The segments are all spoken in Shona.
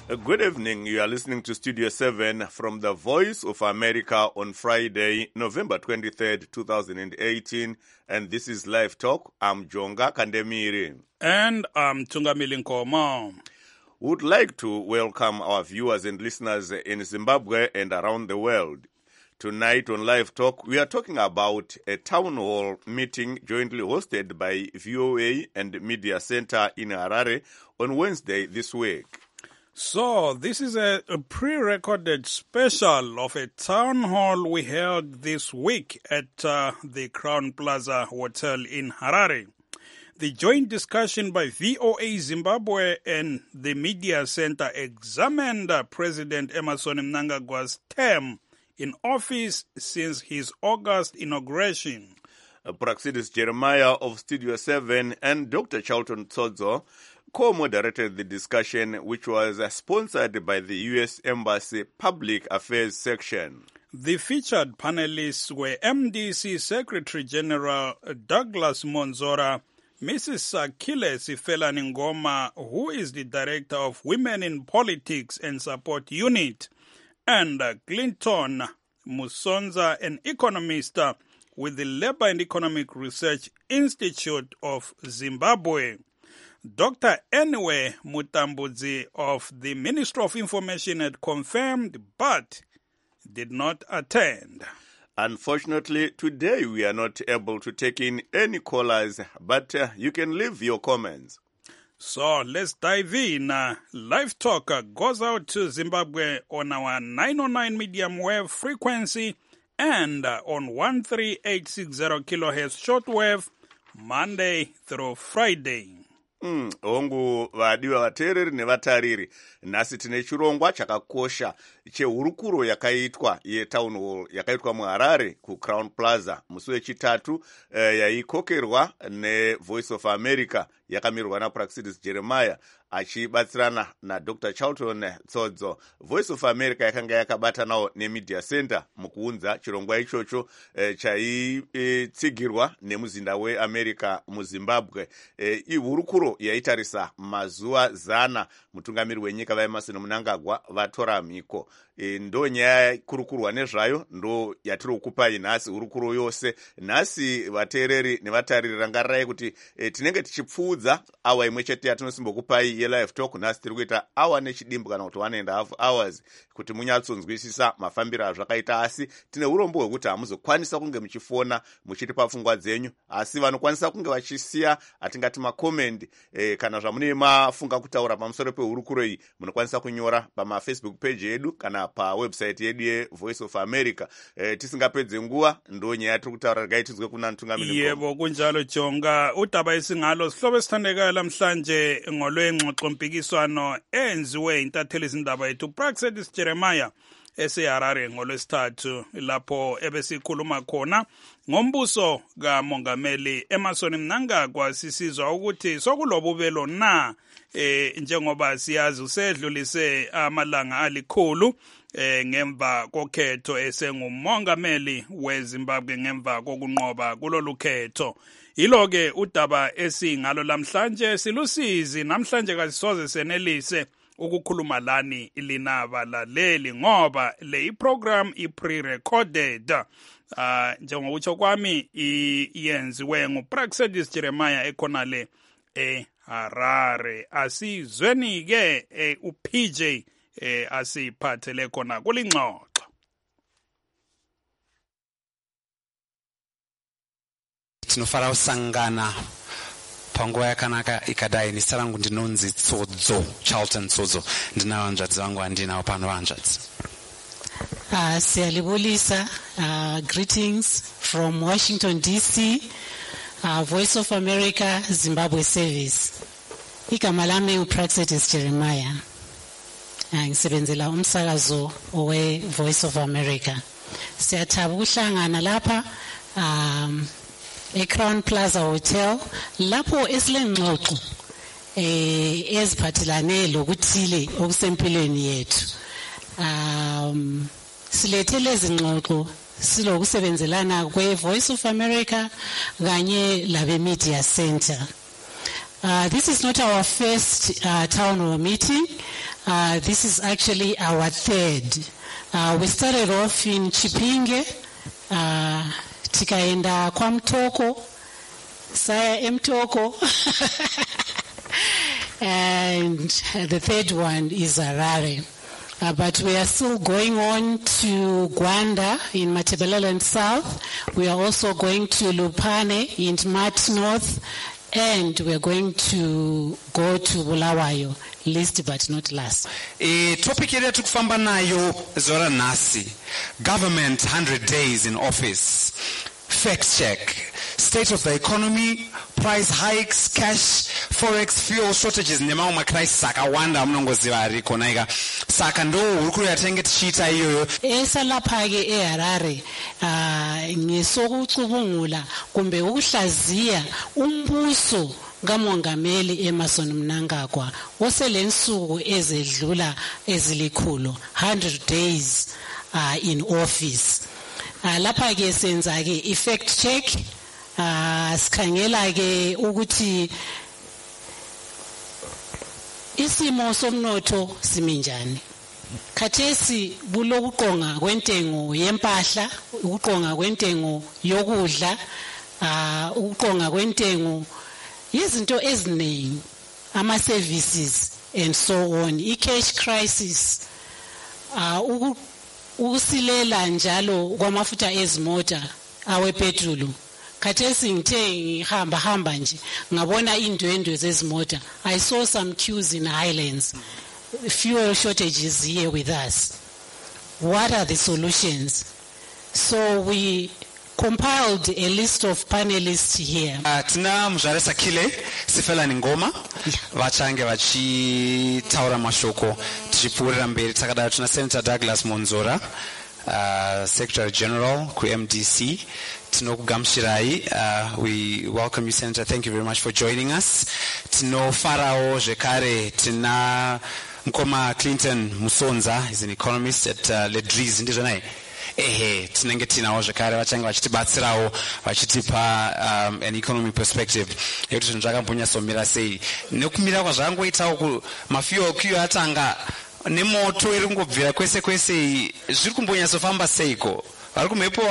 Good evening. You are listening to Studio 7 from the Voice of America on Friday, November 23rd, 2018. And this is Live Talk. I'm Jonga Kandemiri. And I'm Tungamili Nkomo. Would like to welcome our viewers and listeners in Zimbabwe and around the world. Tonight on Live Talk, we are talking about a town hall meeting jointly hosted by VOA and Media Center in Harare on Wednesday this week. So, this is a pre-recorded special of a town hall we held this week at the Crown Plaza Hotel in Harare. The joint discussion by VOA Zimbabwe and the Media Center examined President Emmerson Mnangagwa's term in office since his August inauguration. Praxidis Jeremiah of Studio 7 and Dr. Charlton Tsodzo co-moderated the discussion, which was sponsored by the U.S. Embassy Public Affairs Section. The featured panelists were MDC Secretary General Douglas Monzora, Mrs. Sakile Sifelani Ngoma, who is the Director of Women in Politics and Support Unit, and Clinton Musonza, an economist with the Labour and Economic Research Institute of Zimbabwe. Dr. Enwe Mutambudzi of the Ministry of Information had confirmed but did not attend. Unfortunately, today we are not able to take in any callers, but you can leave your comments. So let's dive in. Live Talk goes out to Zimbabwe on our 909 medium wave frequency and on 13860 kilohertz shortwave Monday through Friday. Hongu vadiwa vateereri nevatariri, nhasi tine chirongwa chakakosha chehurukuro yakaitwa yetown hall yakaitwa muHarare kuCrown Plaza musi wechitatu, yaikokerwa neVoice of America yakamirwa naPraxidis Jeremiah achibatsirana naDr. Charlton Tsodzo. Voice of America yakanga yakabatanawo neMedia Center mukuunza chirongwa ichocho chaitsigirwa nemuzinda weAmerica muZimbabwe. Ihurukuro yaitarisa mazuva 100 mutungamiri wenyika vaEmmerson Mnangagwa vatora mhiko. Ndo nyaya kurukurwa nezvayo ndo yatiri kupai nhasi hurukuro yose. Nhasi vateereri nevatariri rangarirai kuti tinenge tichipfuudza awa imwe chete yatinosimbokupai yeLive Talk. Nhasi tiri kuita awa nechidimbu kana kuti 1.5 hours kuti munyatsonzwisisa mafambiro azvakaita, asi tine urombo hwekuti hamuzokwanisa kunge muchifona muchitipa pfungwa dzenyu, asi vanokwanisa kunge vachisiya atingati makomendi kana zvamune mafunga kutaura pamusoro pehurukuro iyi munokwanisa kunyora pamaFacebook page yedu kana pawebsite yedu yeVoice of America. Tisingapedze nguva ndo nyaya yatiri kutaura ragaitidzwe kuna Ntungamiri. Yebo kunjalo Jonga, udaba esingalo sihlobo esithandekayo lamhlanje ngolwengxoxo mpikiswano enziwe intatheli izindaba yethu Praxidis Jeremiah eseHarare ngolwesithathu, lapho ebesikhuluma khona ngombuso kaMongameli Emmerson Mnangagwa. Sisizwa ukuthi sokulobubelo na njengoba siyazi usedlulise amalanga alikhulu ngemva kokhetho esengumongameli weZimbabwe ngemva kokunqoba kulolu khetho. Yilo-ke udaba esingalo lamhlanje silusizi namhlanje kasisoze senelise ukukhuluma lani ilinaba laleli ngoba le iprogram i-pre-recorded. Njengokutsho kwami yenziwe nguPraxidis Jeremiah ekhonale eHarare. Asizweni-ke uPJ asiphathele khona kulingxoxo. Tinofara kusangana panguva yakanaka ikadai. Zita rangu ndinonzi Tsodzo, Charlton Tsodzo. Ndina vanzvadzi vangu vandinawo pano vanzvadzi. Siyalibulisa, greetings from Washington DC, Voice of America, Zimbabwe Service. Igama lami uPraxidis Jeremiah. Ngisebenzela umsakazo weVoice of America. Siyathaba ukuhlangana lapha eCrown Plaza Hotel lapho esilengxoxo eziphathelane lokuthile okusempilweni yethu. Silethele izingxoxo silokusebenzelana kweVoice of America kanye labe Media Center. This is not our first town hall meeting. This is actually our third. We started off in Chipinge, tikaenda kwa Mtoko, saya Mtoko, and the third one is Harare. But we are still going on to Gwanda in Matabeleland South. We are also going to Lupane in Mat North. And we are going to go to Bulawayo, least but not last. Topic area tukufamba nayo Zora nasi. Government 100 days in office. Fact check. State of the economy, price hikes, cash, forex, fuel shortages, nemao macrisis akawanda mnongoziva ariko naiga. Saka ndo urukuru yatenge tichita iyo. Esa laphake eHarare ngesokucubungula kumbe ukuhlaziya umbuso kamongameli Emmerson Mnangagwa oselensuku ezedlula ezilikhulu 100 days in office. Lapha ke senza ke effect check, sikhangela ke ukuthi isimo somnotho siminjani. Khathesi bulokuqonga kwentengo yempahla, ukuqonga kwentengo yokudla, ukuqonga kwentengo yezinto eziningi, ama services and so on. I-cash crisis, ukusilela njalo kwamafutha ezimota awepetrol. Khathesi ngithe ngihamba nje ngabona indwendwe zezimota. I saw some queues in Highlands. Fuel shortages here with us. What are the solutions? So we compiled a list of panelists here. Tina Mzare Sakile, Sifelani Ngoma, vachange vachitaura mashoko, tichipurira mberi takadaro tuna Senator Douglas Monzora, Secretary General ku MDC. Tino Gamshirai, we welcome you, Senator. Thank you very much for joining us. Tino Farao Jekare, Tina Mkoma Clinton Musonza, he's an economist at Ledris, ndizo nae. Tinenge tina Jekare, wachanga wachitibatsirawo, wachitipa an economy perspective. Yotu tunjaka mpunya somira sei. Nekumira kwa zangu itawo mafio kiyo atanga nemoto irungobvira kwese zviri kumbonya sofamba seiko. So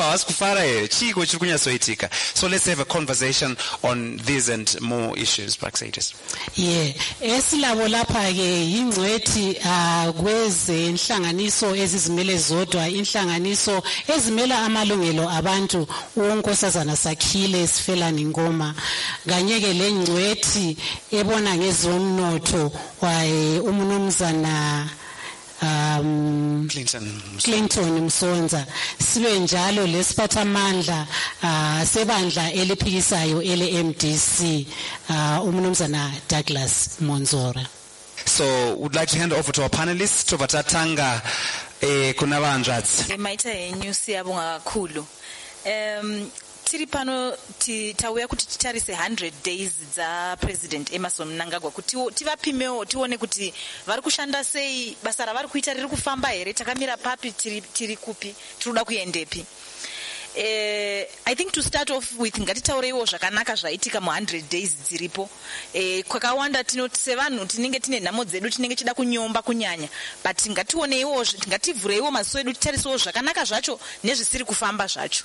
let's have a conversation on these and more issues, Praxedis. Yeah, esilabo lapha ke ingcwethi kweze inhlanganiso ezizimele zodwa, inhlanganiso ezimela amalungelo abantu, uNkosazana Sakhile Sifelani Ngoma, kanye ke lengcwethi ebona ngezomnotho umnumzana Clinton Msonza, sibe njalo lesiphathamandla sebandla eliphikisayo ele-MDC umnumzana Douglas Monzora. So would like to hand over to our panelists to Vatatanga kunavanjadzi. Maita yenyu siyabonga kakhulu. Tiri pano tauya kuti titarise 100 days za President Emmerson Mnangagwa kuti tivapimewo tione kuti vari kushanda sei, basa ravari kuita riri kufamba here, takamira papi, tiri kupi, tiruda kuendepi. I think to start off with ngatitaureiwo zvakanaka zvaitika mu 100 days dziripo. Kwakawanda tinoti sevanhu tinenge tine nhamo dzedu, tinenge chida kunyomba kunyanya, but ngationeiwo, ngativhureiwo maziso edu, titarisewo zvakanaka zvacho nezvisiri kufamba zvacho.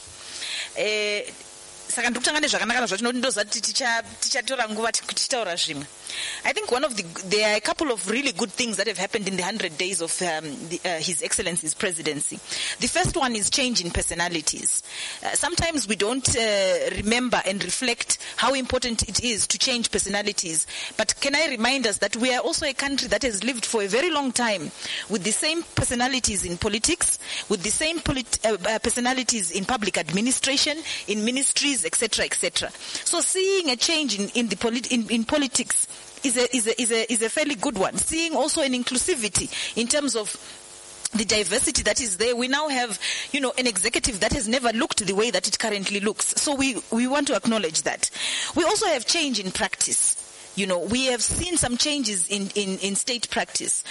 Saka ndikutanga nezvakanaka zvacho noti ndozati tichatora nguva tichitaura zvimwe. I think there are a couple of really good things that have happened in the 100 days of His Excellency's presidency. The first one is change in personalities. Sometimes we don't remember and reflect how important it is to change personalities. But can I remind us that we are also a country that has lived for a very long time with the same personalities in politics, with the same personalities in public administration, in ministries, etc., etc. So seeing a change in politics is a fairly good one. Seeing also an inclusivity in terms of the diversity that is there. We now have, an executive that has never looked the way that it currently looks. So we want to acknowledge that. We also have change in practice. We have seen some changes in state practice.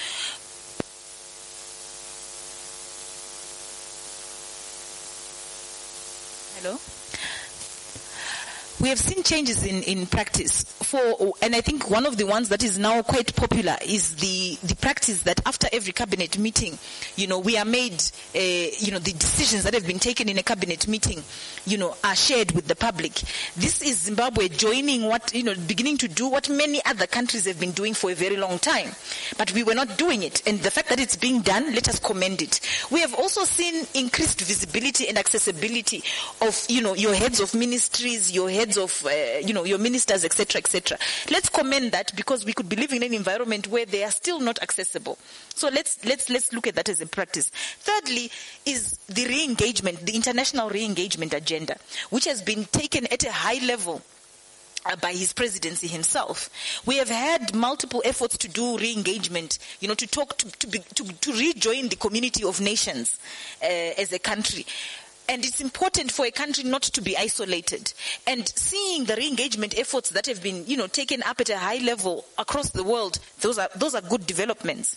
Hello? we have seen changes in practice. And I think one of the ones that is now quite popular is the practice that after every cabinet meeting, we are made, the decisions that have been taken in a cabinet meeting, are shared with the public. This is Zimbabwe joining beginning to do what many other countries have been doing for a very long time. But we were not doing it. And the fact that it's being done, let us commend it. We have also seen increased visibility and accessibility of, your heads of ministries, your heads of, your ministers, etc., etc. Let's commend that, because we could be living in an environment where they are still not accessible. So let's look at that as a practice. Thirdly is the re-engagement, the international re-engagement agenda, which has been taken at a high level by his presidency himself. We have had multiple efforts to do re-engagement, to talk, to rejoin the community of nations as a country. And it's important for a country not to be isolated. And seeing the re-engagement efforts that have been, taken up at a high level across the world, those are good developments.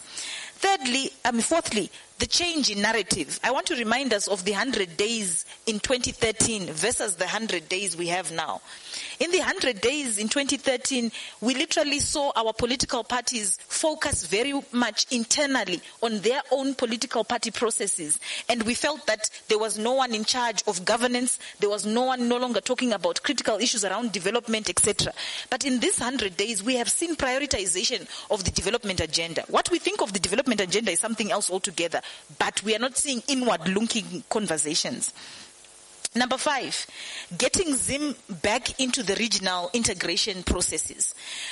Fourthly, the change in narrative. I want to remind us of the 100 days in 2013 versus the 100 days we have now. In the 100 days in 2013, we literally saw our political parties focus very much internally on their own political party processes. And we felt that there was no one in charge of governance. There was no longer talking about critical issues around development, etc. But in this 100 days, we have seen prioritization of the development agenda. What we think of the development agenda is something else altogether, but we are not seeing inward-looking conversations. Number 5, getting Zim back into the regional integration processes.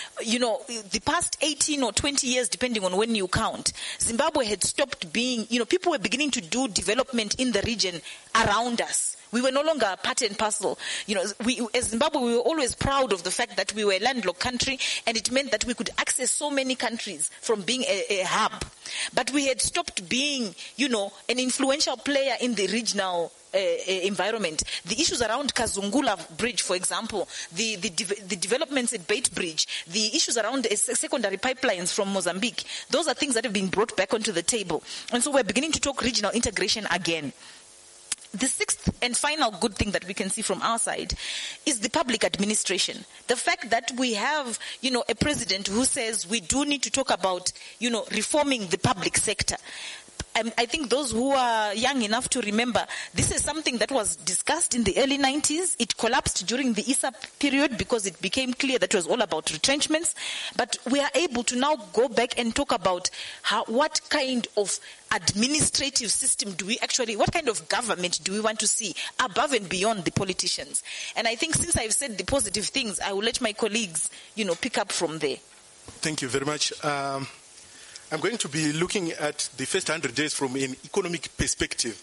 The past 18 or 20 years, depending on when you count, Zimbabwe had stopped being, people were beginning to do development in the region around us. We were no longer a part and parcel. As Zimbabwe, we were always proud of the fact that we were a landlocked country, and it meant that we could access so many countries from being a hub. But we had stopped being, an influential player in the regional environment. The issues around Kazungula Bridge, for example, the developments at Bait Bridge, the issues around secondary pipelines from Mozambique, those are things that have been brought back onto the table. And so we're beginning to talk regional integration again. The sixth and final good thing that we can see from our side is the public administration. The fact that we have, a president who says we do need to talk about, reforming the public sector. I think those who are young enough to remember, this is something that was discussed in the early 90s. It collapsed during the ISA period because it became clear that it was all about retrenchments. But we are able to now go back and talk about what kind of administrative system what kind of government do we want to see above and beyond the politicians? And I think since I've said the positive things, I will let my colleagues, pick up from there. Thank you very much. I'm going to be looking at the first 100 days from an economic perspective.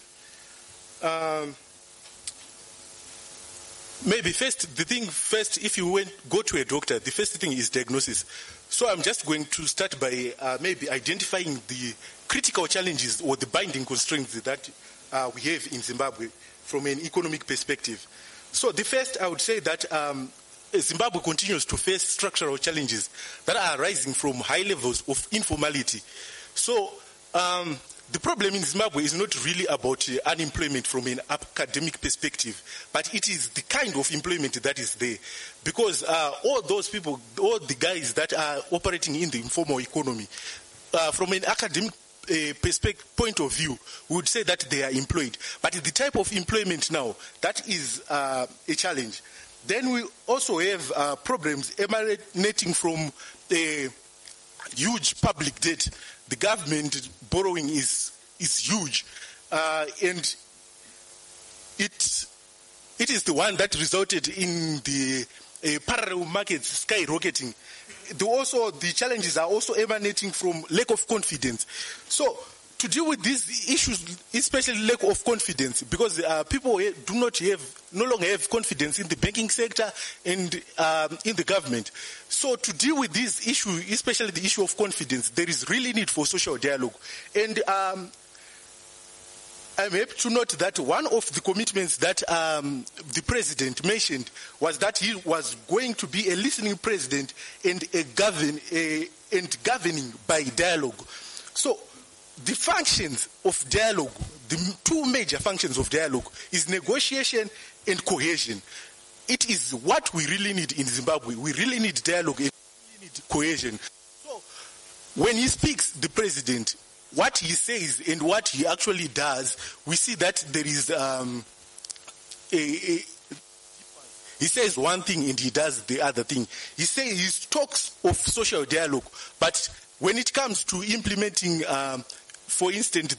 Maybe if you go to a doctor, the first thing is diagnosis. So I'm just going to start by maybe identifying the critical challenges or the binding constraints that we have in Zimbabwe from an economic perspective. So the first, I would say that Zimbabwe continues to face structural challenges that are arising from high levels of informality. So the problem in Zimbabwe is not really about unemployment from an academic perspective, but it is the kind of employment that is there. Because all those people, all the guys that are operating in the informal economy, from an academic point of view, we would say that they are employed. But the type of employment now, that is a challenge. Then we also have problems emanating from a huge public debt. The government borrowing is huge, and it is the one that resulted in the parallel markets skyrocketing. The challenges are also emanating from lack of confidence. So to deal with these issues, especially lack of confidence, because people no longer have confidence in the banking sector and in the government. So to deal with this issue, especially the issue of confidence, there is really need for social dialogue. And I'm happy to note that one of the commitments that the president mentioned was that he was going to be a listening president and governing by dialogue. So the functions of dialogue, the two major functions of dialogue is negotiation and cohesion. it is what we really need in Zimbabwe. We really need dialogue and we need cohesion. So when he speaks, the president, what he says and what he actually does, we see that there is he says one thing and he does the other thing. He talks of social dialogue, but when it comes to implementing, for instance,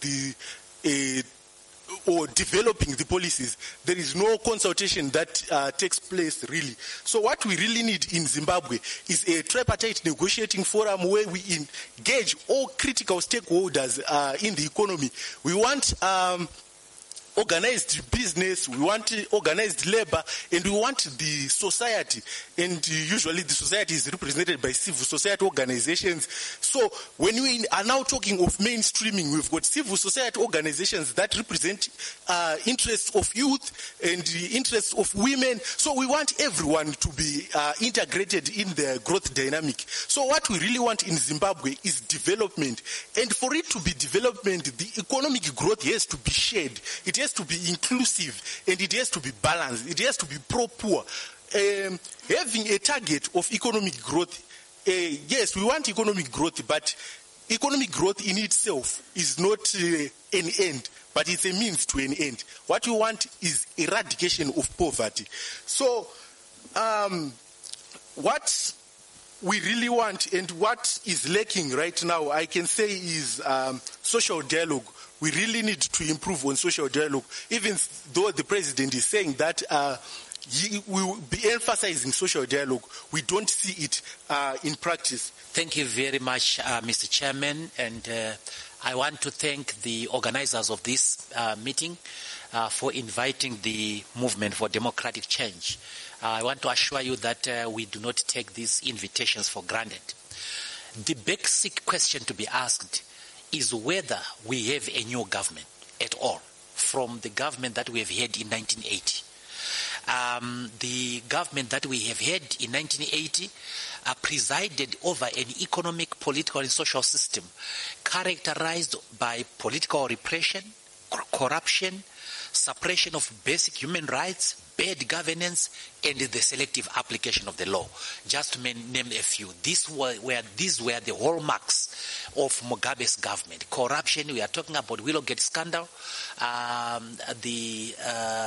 or developing the policies, there is no consultation that takes place really. So what we really need in Zimbabwe is a tripartite negotiating forum where we engage all critical stakeholders in the economy. We want organized business, we want organized labor, and we want the society, and usually the society is represented by civil society organizations. So when we are now talking of mainstreaming, we've got civil society organizations that represent interests of youth and the interests of women. So we want everyone to be integrated in the growth dynamic. So what we really want in Zimbabwe is development, and for it to be development, the economic growth has to be shared. It has to be inclusive, and it has to be balanced. It has to be pro-poor. Having a target of economic growth, yes, we want economic growth, but economic growth in itself is not an end, but it's a means to an end. What we want is eradication of poverty. So what we really want and what is lacking right now, I can say, is social dialogue. We really need to improve on social dialogue, even though the president is saying that he will be emphasizing social dialogue. We don't see it in practice. Thank you very much, Mr. Chairman, and I want to thank the organizers of this meeting for inviting the Movement for Democratic Change. I want to assure you that we do not take these invitations for granted. The basic question to be asked is whether we have a new government at all from the government that we have had in 1980. The government that we have had in 1980 presided over an economic, political, and social system characterized by political repression, corruption, suppression of basic human rights, bad governance, and the selective application of the law. Just to name a few. These were the hallmarks of Mugabe's government. Corruption, we are talking about Willowgate scandal, the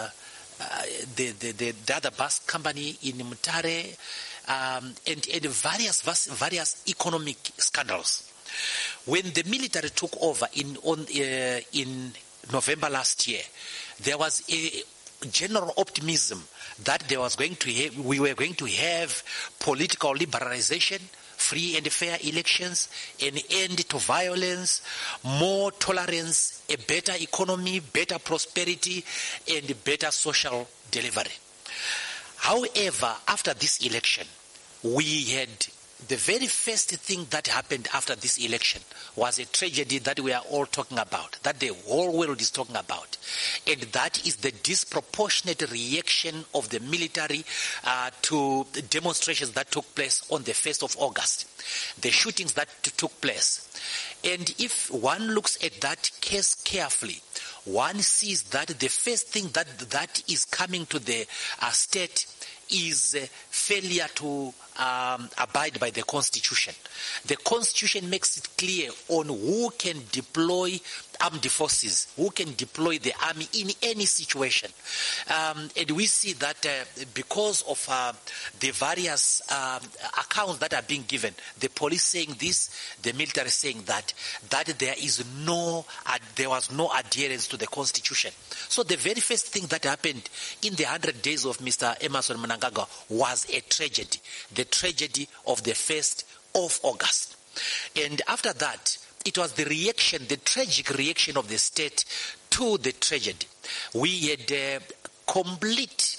other bus company in Mutare, and various economic scandals. When the military took over in November last year, there was a general optimism that we were going to have political liberalization, free and fair elections, an end to violence, more tolerance, a better economy, better prosperity, and better social delivery. However, after this election, we had the very first thing that happened after this election was a tragedy that we are all talking about, that the whole world is talking about. And that is the disproportionate reaction of the military to the demonstrations that took place on the 1st of August, the shootings that took place. And if one looks at that case carefully, one sees that the first thing that is coming to the state is failure to abide by the Constitution. The Constitution makes it clear on who can deploy armed forces, who can deploy the army in any situation. And we see that because of the various accounts that are being given, the police saying this, the military saying that there was no adherence to the Constitution. So the very first thing that happened in the 100 days of Mr. Emmerson Mnangagwa was a tragedy, the tragedy of the 1st of August. And after that, it was the reaction, the tragic reaction of the state to the tragedy. We had complete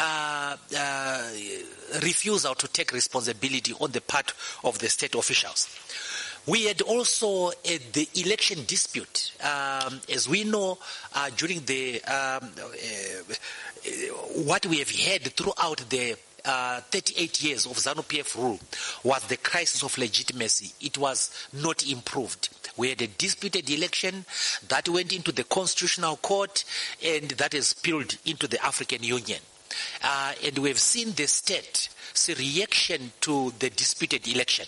refusal to take responsibility on the part of the state officials. We had also the election dispute. As we know, during the what we have had throughout the 38 years of ZANU-PF rule was the crisis of legitimacy. It was not improved. We had a disputed election that went into the Constitutional Court and that has spilled into the African Union. and we have seen the state's reaction to the disputed election.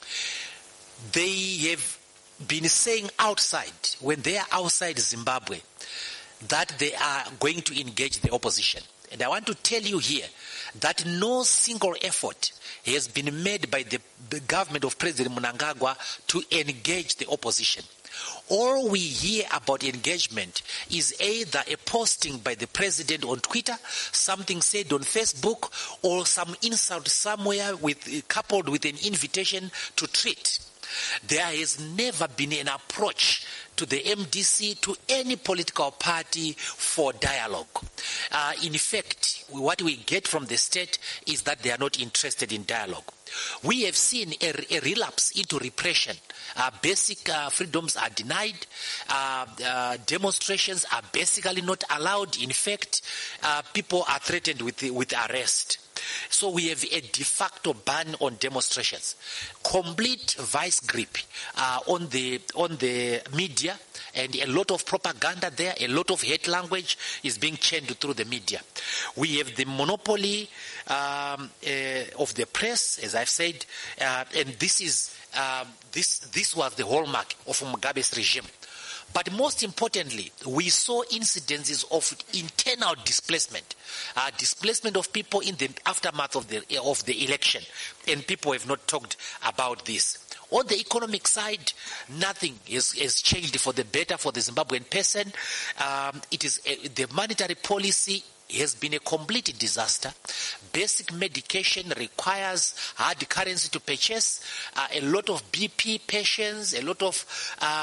They have been saying outside, when they are outside Zimbabwe, that they are going to engage the opposition. And I want to tell you here that no single effort has been made by the government of President Mnangagwa to engage the opposition. All we hear about engagement is either a posting by the president on Twitter, something said on Facebook, or some insult somewhere coupled with an invitation to treat. There has never been an approach to the MDC, to any political party, for dialogue. In fact, what we get from the state is that they are not interested in dialogue. We have seen a relapse into repression. Basic freedoms are denied. Demonstrations are basically not allowed. In fact, people are threatened with arrest. So we have a de facto ban on demonstrations, complete vice grip on the media, and a lot of propaganda there, a lot of hate language is being channeled through the media. We have the monopoly of the press, as I've said, and this was the hallmark of Mugabe's regime. But most importantly, we saw incidences of internal displacement of people in the aftermath of the election, and people have not talked about this. On the economic side, nothing has changed for the better for the Zimbabwean person. It is the monetary policy has been a complete disaster. Basic medication requires hard currency to purchase. A lot of BP patients, a lot of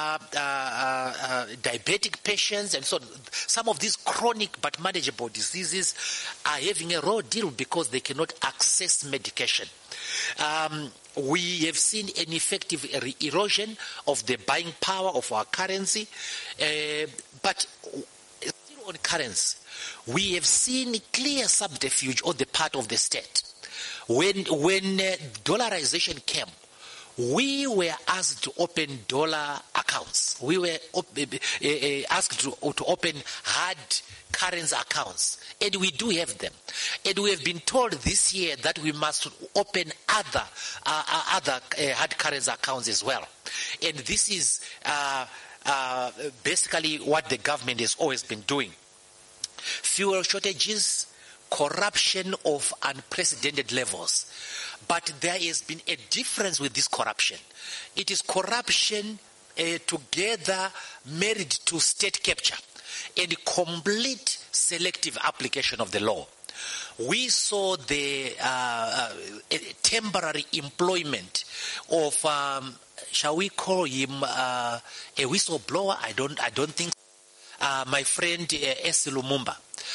diabetic patients, and so on. Some of these chronic but manageable diseases are having a raw deal because they cannot access medication. We have seen an effective erosion of the buying power of our currency, but still on currency, we have seen clear subterfuge on the part of the state. When dollarization came, we were asked to open dollar accounts. We were asked to open hard currency accounts, and we do have them. And we have been told this year that we must open other hard currency accounts as well. And this is basically what the government has always been doing. Fuel shortages, corruption of unprecedented levels. But there has been a difference with this corruption. It is corruption together married to state capture and complete selective application of the law. We saw the temporary employment of, shall we call him a whistleblower? I don't think so. My friend S. Lumumba.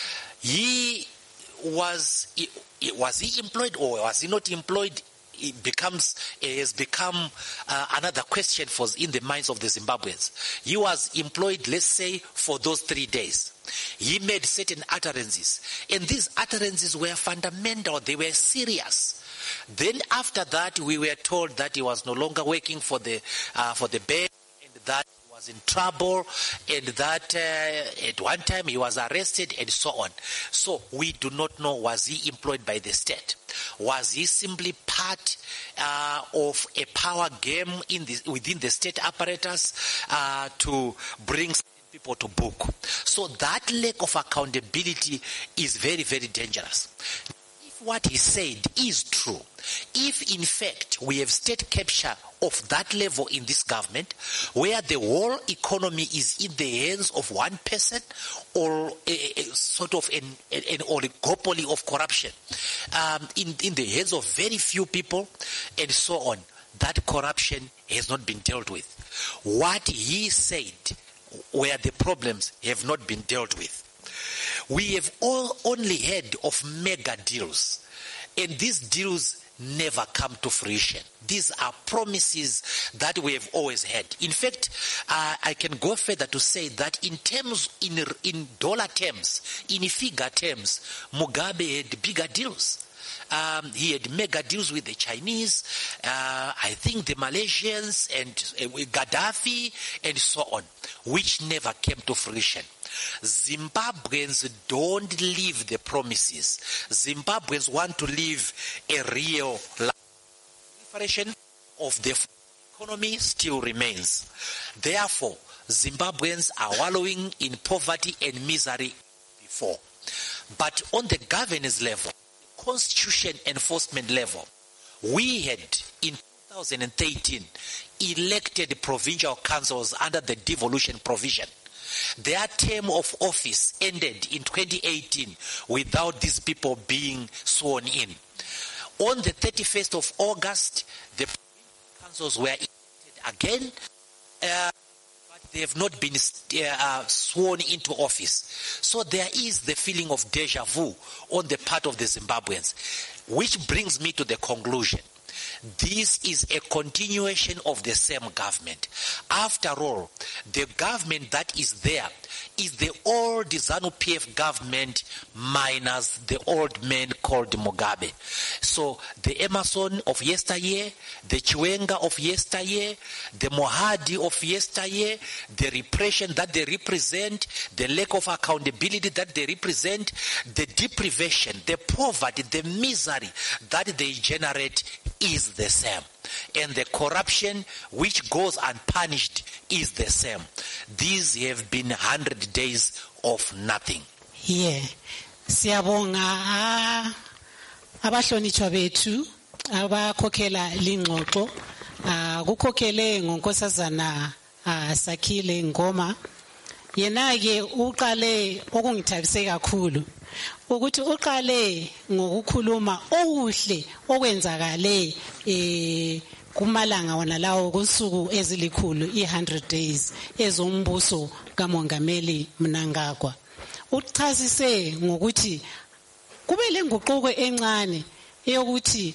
Was he employed or was he not employed? It has become another question in the minds of the Zimbabweans. He was employed, let's say, for those 3 days. He made certain utterances, and these utterances were fundamental. They were serious. Then after that, we were told that he was no longer working for the bank, and that he was in trouble, and that at one time he was arrested, and so on. So we do not know, was he employed by the state? Was he simply part of a power game within the state apparatus to bring people to book? So that lack of accountability is very, very dangerous. If what he said is true, if in fact we have state capture of that level in this government, where the whole economy is in the hands of one person, or a sort of an oligopoly of corruption in the hands of very few people, and so on, that corruption has not been dealt with. What he said where the problems have not been dealt with. We have only heard of mega deals, and these deals never come to fruition. These are promises that we have always had. In fact, I can go further to say that in dollar terms, in figure terms, Mugabe had bigger deals. He had mega deals with the Chinese, I think the Malaysians, and with Gaddafi, and so on, which never came to fruition. Zimbabweans don't live the promises. Zimbabweans want to live a real life. Proliferation of the economy still remains. Therefore, Zimbabweans are wallowing in poverty and misery before. But on the governance level, constitution enforcement level, we had in 2013 elected provincial councils under the devolution provision. Their term of office ended in 2018 without these people being sworn in. On the 31st of August, the councils were elected again, but they have not been sworn into office. So there is the feeling of deja vu on the part of the Zimbabweans, which brings me to the conclusion. This is a continuation of the same government. After all, the government that is there is the old ZANU-PF government minus the old man called Mugabe. So the Emerson of yesteryear, the Chiwenga of yesteryear, the Mohadi of yesteryear, the repression that they represent, the lack of accountability that they represent, the deprivation, the poverty, the misery that they generate is the same. And the corruption which goes unpunished is the same. These have been 100 days of nothing. Yeah. Siyabonga abahlonitshwa bethu abakhokhela lingxoxo kukhokhele ngonkosazana Sakhile Ngoma. Yena ke uqale okungithabise kakhulu ukuthi uqale ngokukhuluma okuhle okwenzakale kumalanga wona lawo kunsuku ezilikhulu 100 days ezombuso kaMongameli Mnangagwa. Uchasise ngokuthi kube lenguquko encane eyokuthi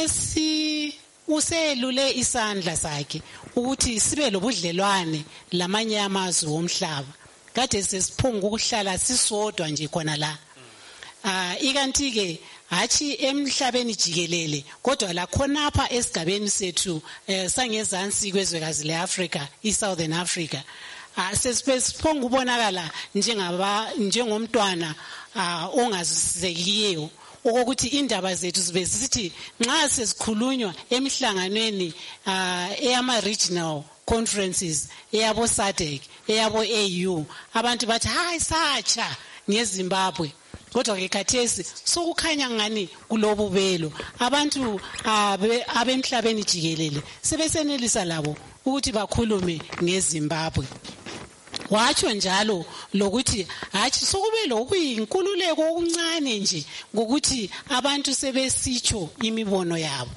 uselule isandla sakhe ukuthi sibe lobudlelwane lamanye amazwe womhlaba. Kade sesiphunga ukuhlala sisodwa nje khona la. Ikanti ke hathi emhlabeni jikelele kodwa la khonapha esigabeni sethu sangezansi kwezwekazi leAfrica, iSouthern Africa. Sesiphunga ubonakala njengomntwana ongazisizekiyo ukuthi indaba zethu zibe sithi nxa sesikhulunywa emihlanganweni eyama regional conferences eyabo SADC eyabo AU abantu bathi hayi sacha ngeZimbabwe. Kodwa ke khathesi sokukhanya ngani kulobubelo abantu abemhlabeni jikelele sebesenelisa labo ukuthi bakhulume ngeZimbabwe. Watsho njalo lokuthi hathi sokube lokuyinkululeko okuncane nje ngokuthi abantu sebesitsho imibono yabo.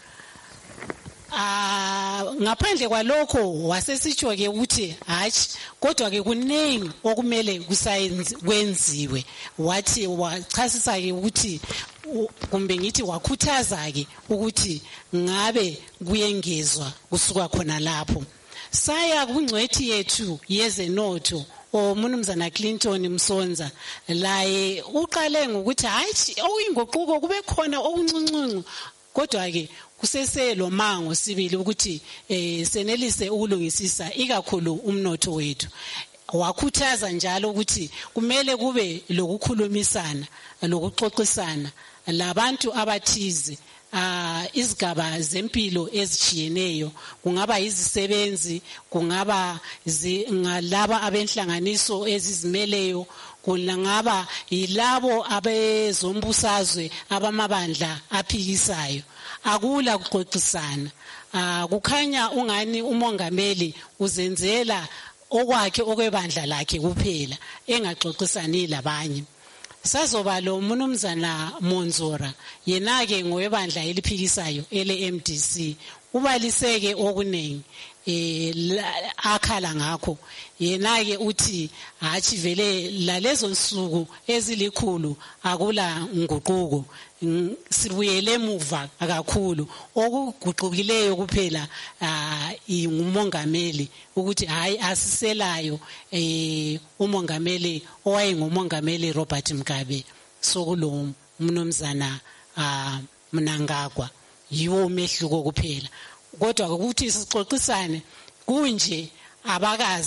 Ngaphandle kwalokho wasesitsho ke ukuthi hathi kodwa ke kunengi okumele kwenziwe. Wathi wachasisa ke ukuthi kumbe ngithi wakhuthaza ke ukuthi ngabe kuyengezwa kusuka khona lapho. Saya kungcwethi yethu yezenotho oMnumzana Clinton Msonza laye uqale ngokuthi hayi okuyingoquko kube khona okuncuncu kodwa ke kuseselo mango sibili ukuthi senelise ukulungisisa ikakhulu umnotho wethu. Wakhuthaza njalo ukuthi kumele kube lokukhulumisana lokuxoxisana labantu abathize izigaba zempilo ezijiyeneyo, kungaba izisebenzi, kungaba ngalaba abenhlanganiso ezizimeleyo, kungaba yilabo abezombusazwe abamabandla aphikisayo. Akula kuxoxisana. Kukhanya ungani umongameli uzenzela okwakhe okwebandla lakhe kuphela engaxoxisani labanye. Sazoba lo Mnumzana Monzora yena ke ngowebandla eliphikisayo ele-MDC ubaliseke okunengi akhala ngakho. Yena ke uthi hathi vele lalezo nsuku ezilikhulu akula nguquko, sibuyele emuva kakhulu. Okuguqukileyo kuphela ngumongameli ukuthi hayi asiselayo umongameli owayengumongameli Robert Mugabe sokulo Mnumzana Mnangagwa yiwo umehluko kuphela. Kodwa ukuthi sixoxisane kunje abakaze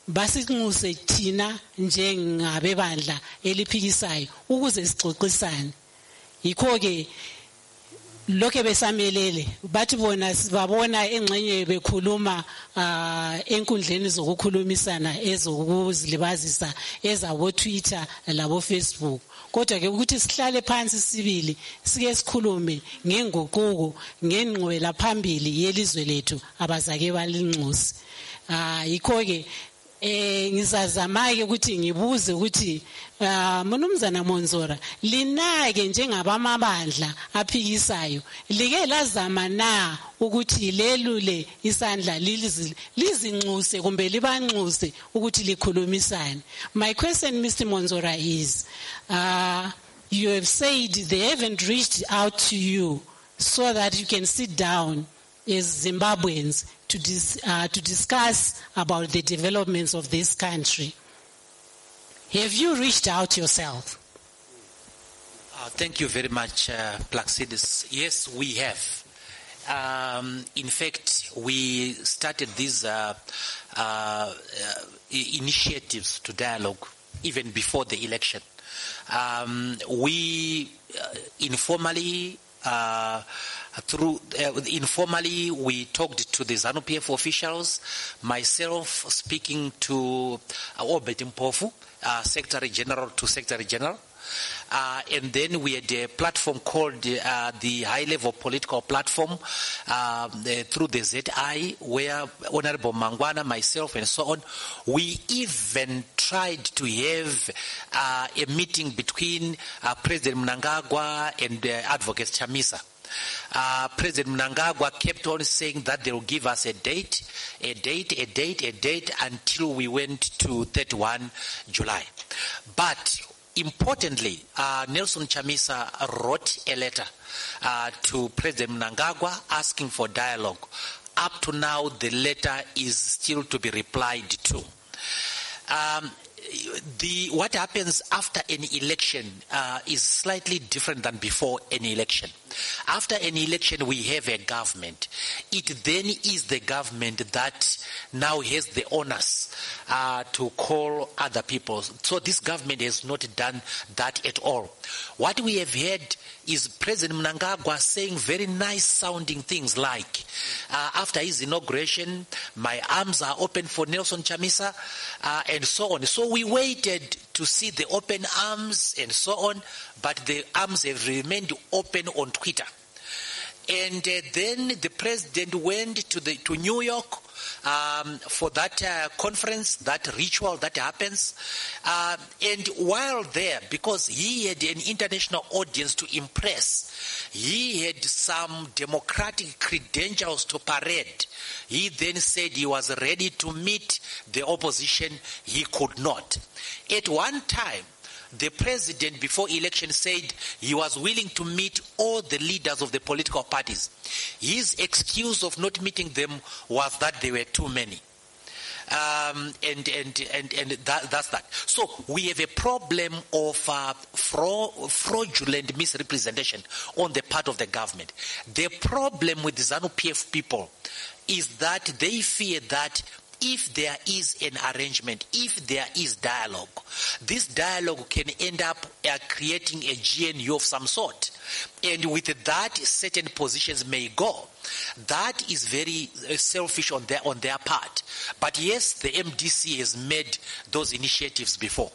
basinxuse thina njengabebandla eliphikisayo ukuze sixoxisane. Yikho ke lokho besamelele bathi bona sibabona engxenye bekhuluma enkundleni zokukhulumisana ezokuzilibazisa ezabo Twitter labo Facebook. Kodwa ke ukuthi sihlale phansi sibili sike sikhulume ngenguquko ngenqwela phambili yelizwe lethu abazake balinxusi. Yikho ke ngizazama ke ukuthi ngibuze ukuthi Mnumzana Monzora linake njengabamabandla aphikisayo like lazama na ukuthi lelule isandla lizinxuse kumbe libanxuse ukuthi likhulumisane. My question, Mr. Monzora, is you have said they haven't reached out to you so that you can sit down as Zimbabweans to discuss about the developments of this country. Have you reached out yourself? Thank you very much, Plaxidis. Yes, we have. In fact, we started these initiatives to dialogue even before the election. We informally informally, we talked to the ZANU-PF officials, myself speaking to Obed Mpofu, Secretary General to Secretary General. And then we had a platform called the High Level Political Platform through the ZI, where Honorable Mangwana, myself, and so on, we even tried to have a meeting between President Mnangagwa and Advocate Chamisa. President Mnangagwa kept on saying that they will give us a date until we went to 31 July. But importantly, Nelson Chamisa wrote a letter to President Mnangagwa asking for dialogue. Up to now, the letter is still to be replied to. What happens after an election is slightly different than before an election. After an election, we have a government. It then is the government that now has the onus to call other people. So this government has not done that at all. What we have heard is President Mnangagwa saying very nice sounding things like, after his inauguration, my arms are open for Nelson Chamisa, and so on. So we waited to see the open arms and so on, but the arms have remained open on Twitter. And then the president went to New York for that conference, that ritual that happens. And while there, because he had an international audience to impress, he had some democratic credentials to parade. He then said he was ready to meet the opposition. He could not. At one time, the president before election said he was willing to meet all the leaders of the political parties. His excuse of not meeting them was that there were too many. And that's that. So we have a problem of fraudulent misrepresentation on the part of the government. The problem with the ZANU-PF people is that they fear that if there is an arrangement, if there is dialogue, this dialogue can end up creating a GNU of some sort. And with that, certain positions may go. That is very selfish on their part. But yes, the MDC has made those initiatives before.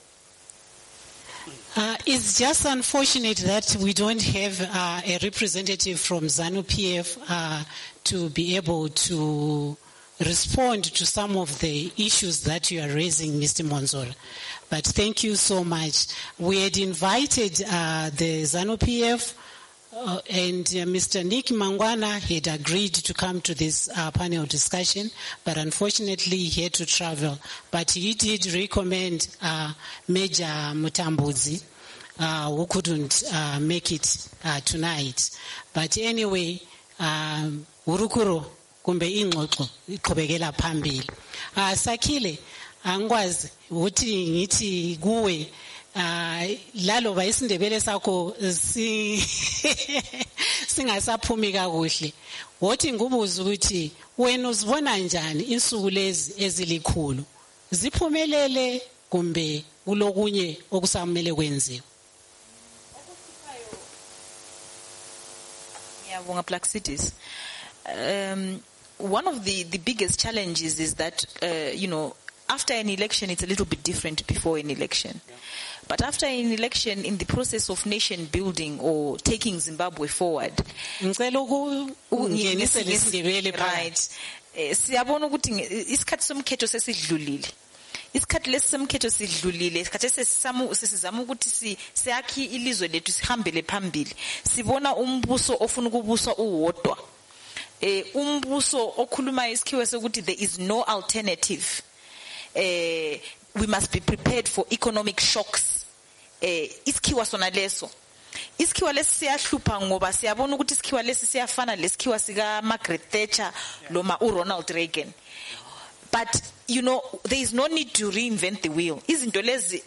It's just unfortunate that we don't have a representative from ZANU-PF to be able to respond to some of the issues that you are raising, Mr. Monzora. But thank you so much. We had invited the ZANU-PF and Mr. Nick Mangwana had agreed to come to this panel discussion, but unfortunately he had to travel. But he did recommend Major Mutambuzi, who couldn't make it tonight. But anyway, Urukuro kumbe ingxoxo iqhubekela phambili. Sakhile angikwazi ukuthi ngithi kuwe lalo bayisindebele sakho singasaphumi kakuhle. Wothi ngubuza ukuthi wena uzibona njani insuku lezi ezilikhulu ziphumelele kumbe ulokunye okusamele kwenziwe. Ngiyabonga Plaxitis. One of the biggest challenges is that, after an election, it's a little bit different before an election. Yeah. But after an election, in the process of nation building or taking Zimbabwe forward, right? Siyabona ukuthi isikhathi somkhetho sesidlulile. Isikhathi lesemkhetho sidlulile, isikhathi sesizama ukuthi siyakhi ilizwe lethu sihambele phambili. Sibona umbuso ofuna ukubusa uwodwa. Umbuso okhuluma isikhiwe sokuthi there is no alternative. We must be prepared for economic shocks. Isikhiwa sona leso. Isikhiwa lesi siyahlupha ngoba siyabona ukuthi isikhiwa lesi siyafana lesikhiwa sika Margaret Thatcher noma uRonald Reagan. But there is no need to reinvent the wheel. Izinto lezi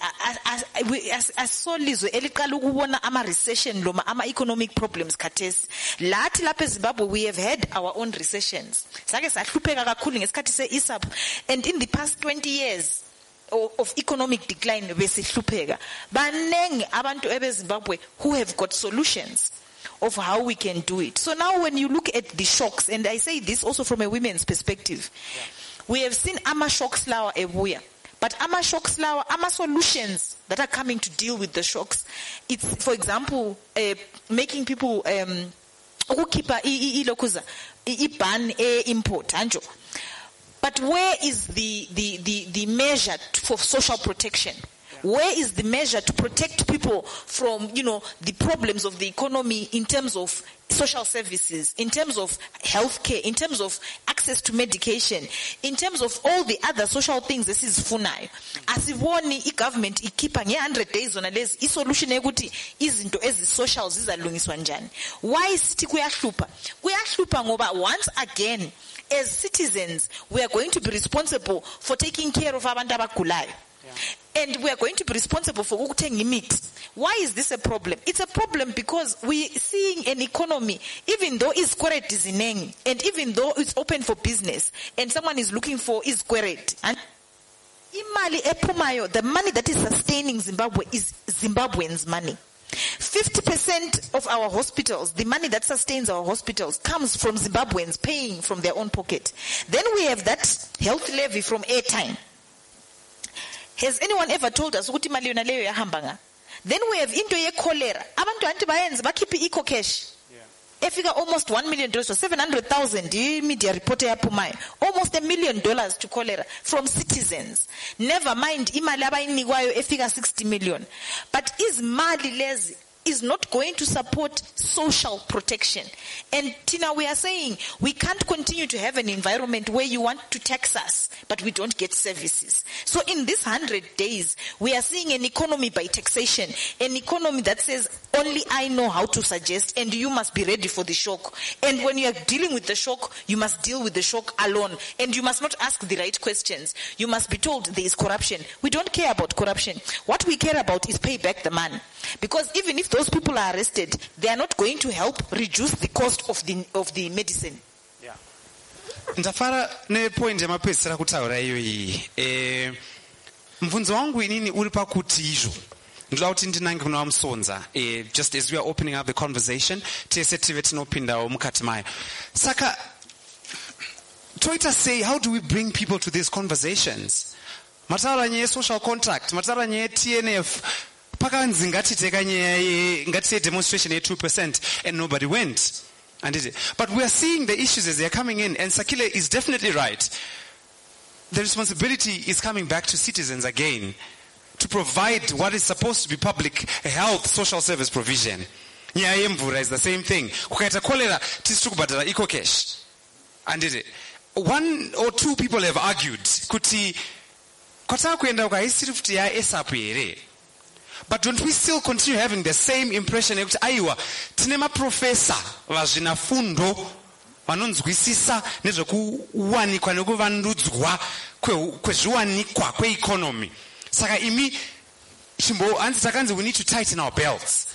asolizwe eliqala ukubona ama recession loma ama economic problems khathesi. Lathi lapha eZimbabwe we have had our own recessions. Sake sahlupheka kakhulu ngesikhathi seISAP, and in the past 20 years of economic decline besihlupheka. Banengi abantu ebeZimbabwe who have got solutions of how we can do it. So now when you look at the shocks, and I say this also from a women's perspective, we have seen ama shocks lawa ebuya, but ama shocks lawa, ama solutions that are coming to deal with the shocks. It's, for example, making people ukukhipha ban import anjo. But where is the measure for social protection? Where is the measure to protect people from, the problems of the economy in terms of social services, in terms of healthcare, in terms of access to medication, in terms of all the other social things? This is funai. Asiboni i-government ikhipha nge-100 days on a less i-solution ekuthi izinto ezi-social zizalungiswa njani. Why sithi kuyahlupa? Kuyahlupa ngoba once again, as citizens, we are going to be responsible for taking care of abantu abagulayo. And we are going to be responsible for ukuthenga imithi. Why is this a problem? It's a problem because we seeing an economy, even though is squared zinengi, and even though it's open for business, and someone is looking for is squared. And imali epumayo, the money that is sustaining Zimbabwe is Zimbabweans' money. 50% of our hospitals, the money that sustains our hospitals, comes from Zimbabweans paying from their own pocket. Then we have that health levy from airtime. Has anyone ever told us ukuthi imali yona leyo yahamba nga? Then we have into ye cholera. Abantu anti bayenza bakhipha eco cash. Efika almost $1 million to 700,000 media report yaphumayo. Almost $1 million to cholera from citizens. Never mind imali abayinikwayo efika 60 million. But mali lezi is not going to support social protection. And Tina, we are saying we can't continue to have an environment where you want to tax us, but we don't get services. So in this 100 days, we are seeing an economy by taxation, an economy that says only I know how to suggest and you must be ready for the shock. And when you are dealing with the shock, you must deal with the shock alone. And you must not ask the right questions. You must be told there is corruption. We don't care about corruption. What we care about is pay back the money. Because even if those people are arrested, they are not going to help reduce the cost of the medicine. Yeah. Ndafara ne point yamapesera kutaura iyo iyi. Mvunzo wangu inini uri pakuti izvo. Ndoda kuti ndinange kuna Musonza, just as we are opening up the conversation, tese tive tinopindawo mukati mayo. Saka toita say, how do we bring people to these conversations? Mataura nye social contract, mataura nye TNF, pakanzi ngatiteka nye ngatise demonstration ye 2% and nobody went. But we are seeing the issues as they are coming in, and Sakile is definitely right. The responsibility is coming back to citizens again to provide what is supposed to be public health, social service provision. Nyaya yemvura is the same thing. Kukaita cholera tisi kubhadhara eco cash. And one or two people have argued kuti kwataka kuenda ukaisiri futi ya ESAP here. But don't we still continue having the same impression yekuti aiwa tine maprofesa vazvina fundo vanonzwisisa nezvekuwanikwa nekuvandudzwa kwezviwanikwa kweeconomy. Saka imi chimbo anzi takanzi we need to tighten our belts.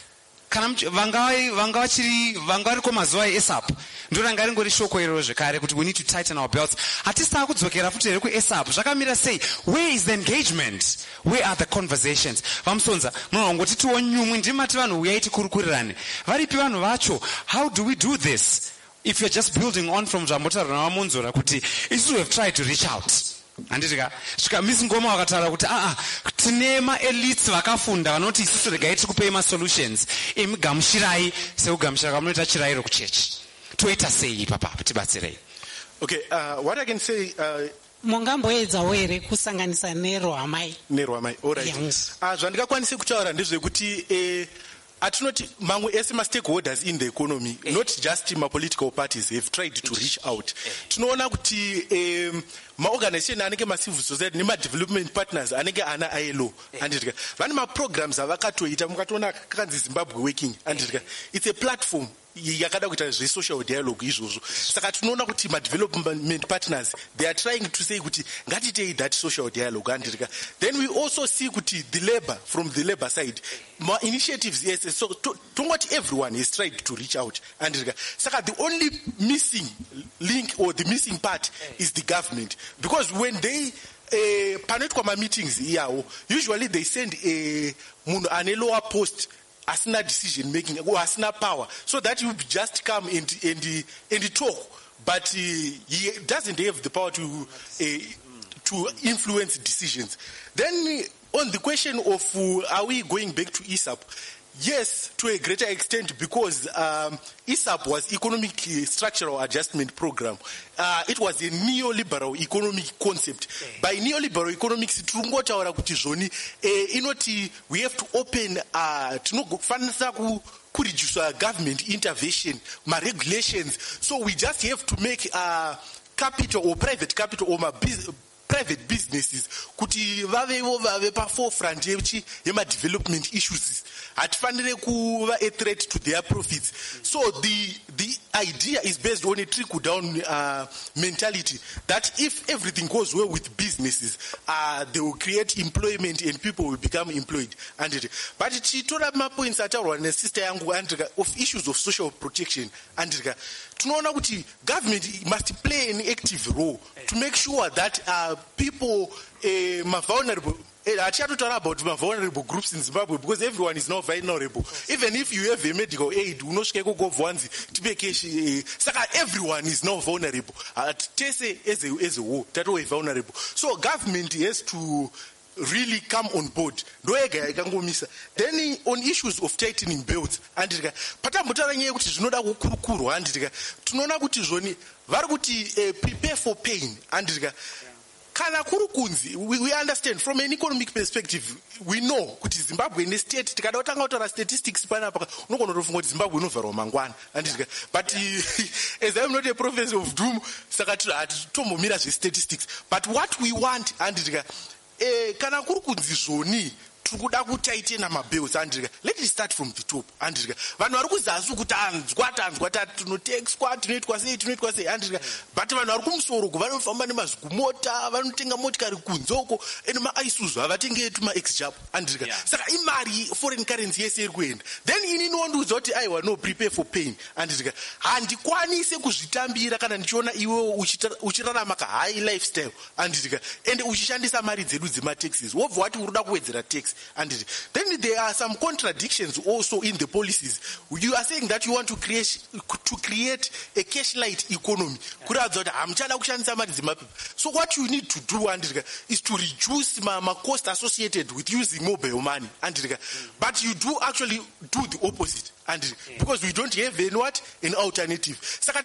kana vanga vari kwamazuva eASAP ndoranga ringori shoko iroro zvekare kuti we need to tighten our belts. Hatisa kudzokera futi here kuASAP. Zvakamira sei? Where is the engagement? Where are the conversations? Vamusonza munongoti tionyumwe ndimati vanhu uyai tikurukurirane. Varipi vanhu vacho? How do we do this? If you're just building on from zvamotaura navamonzora kuti isusu have tried to reach out. Anditika svika Miss Ngoma wakataura kuti tine elites vakafunda vanoti isusu regai tikupei solutions emigamushirai sekugamushira kamunoita chirayiro kuchechi. Toita sei papa tibatsirei. Okay, what I can say mungamboedzawo here kusanganisa nerwamai. All right. Zvandingakwanise kutaura ndezvekuti atinoti mamwe ese stakeholders in the economy, not just political parties, have tried to reach out. Tinoona kuti maorganization anenge civil society development partners anenge ana ILO andika vane programs avakatoita mukatoona kanzi Zimbabwe Working andika it's a platform yakada kuita social dialogue izvozvo. Saka tinoona kuti development partners they are trying to say kuti ngatitei that social dialogue andika. Then we also see kuti the labor from the labor side more initiatives, yes, so not everyone has tried to reach out andika. Saka the only missing link or the missing part is the government, because when they panoitwa meetings iyawo usually they send a munhu ane lower post asina decision making or asina power, so that you just come and talk, but he doesn't have the power to influence decisions. Then on the question of are we going back to ASAP, yes, to a greater extent, because ASAP was economic structural adjustment program. It was a neoliberal economic concept. By neoliberal economics, turungotaura kuti zvoni inoti we have to open tinofanira kureduce government intervention, regulations. So we just have to make capital or private capital or private businesses kuti vave pa forefront development issues. Hatifanire kuva a threat to their profits. So the idea is based on a trickle down mentality that if everything goes well with businesses, they will create employment and people will become employed. But chitora mapoints ataurwa nesister yangu andika of issues of social protection andika. Tunaona kuti government must play an active role to make sure that people vulnerable. I try to talk about vulnerable groups in Zimbabwe because everyone is now vulnerable. Even if you have a medical aid, everyone is now vulnerable. As a whole, that way vulnerable. So government has to really come on board. Then on issues of tightening belts, prepare for pain. We understand from an economic perspective. We know that Zimbabwe in the state, statistics, but as I'm not a professor of doom, statistics. But what we want, let it start from the top. Vanhu vari kuzazi kuti tanzwa tinotekwa tinoitwa sei but vanhu vari kumusoro vanofamba nemazigumota vanotenga motikari kunzoko ene maIsuzu havatengetu maexjab saka imari foreign currency yese iri kuenda. Then ini nondiudza kuti aiwa no prepare for pain handikwanise kuzvitambira kana ndichiona iwe uchirarama high lifestyle ende uchishandisa mari dzedu dzemataxes wobva wati uri kuda kuwedzera tax. And then there are some contradictions also in the policies. You are saying that you want to create a cash-light economy. So what you need to do is to reduce my cost associated with using mobile money. But you do actually do the opposite. Because we don't have an alternative.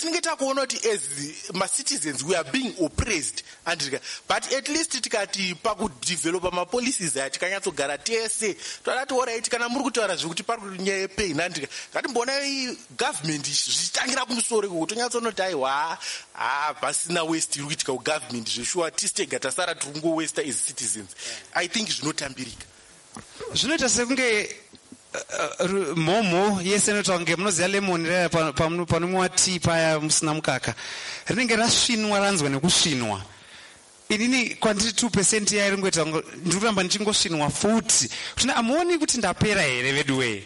As my citizens, we are being oppressed. But at least it develop my policies that can also guarantee government zvichitangira kumusoro kutonyatsonotaiwa pasina waste iri kuitika kugovernment zveshuwa tistega tasara tiri kungowasta as citizens. I think zvinotambirika. Zvinoita sekunge mhomho yese inotaura kunge munoziva lemoni raya panomwiwa tea paya musina mukaka rinenge rasvinwa ranzwa nekusvinwa. Inini kwandiri 2% yairi ngoita ndiri kuramba ndichingosvinwa futi kuti amuoni kuti ndapera here vedu wee.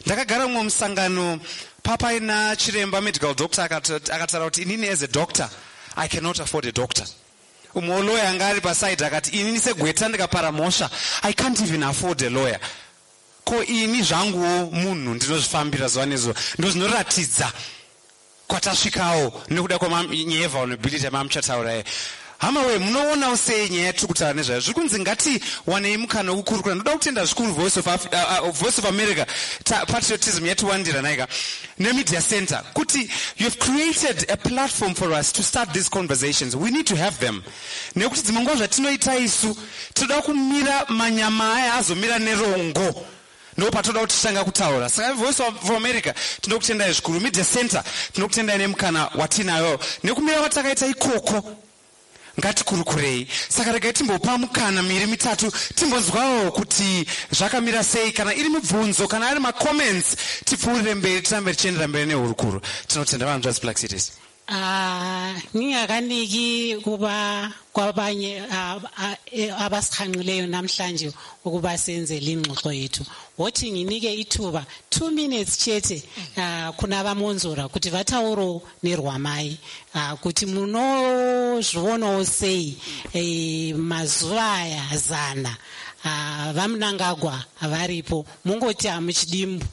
ndakagara mumwe musangano papaina chiremba medical doctor akataura kuti inini as a doctor I cannot afford a doctor. Umwe lawyer anga ari paside akati inini segweta ndikapara mhosva I can't even afford a lawyer. Ko ini zvanguwo munhu ndinozvifambira zuva nezuva ndozvinoratidza kwatasvikawo nekuda kwanyaya yevulnerability yamamuchataura. Hama we munoona sei nyaya tiri kutaura nezvayo zviri kunzi ngati wanei mukana wekukurukura. ndoda kutenda zvikuru Voice of America patriotism yatiwandira naika nemedia center kuti you have created a platform for us to start these conversations. We need to have them. Nekuti dzimwe nguva zvatinoita isu tinoda kumira manyama aya azomira nerongo ndopatoda kuti titanga kutaura. Saka Voice of America tinokutendai zvikuru. Media center tinokutendai nemukana watinayo nekumira watakaita ikoko. Ngatikurukurei. Saka regai timbopa mukana miri mitatu timbonzwawo kuti zvakamira sei, kana iri mibvunzo kana ari macomments tipfuurire mberi tirambe tichiendera mberi neurukuru. Tinotenda vanhu zvasi Black Cities. Ningakaniki kuba kwabanye abasikhanqileyo namhlanje ukuba senze lingxoxo yethu. Wothi nginike ithuba 2 minutes chete kunabamonzora kuti vatauro nerwamai kuti munozvionawo sei mazuva aya 100 vaMnangagwa varipo mungoti hamuchidimbu.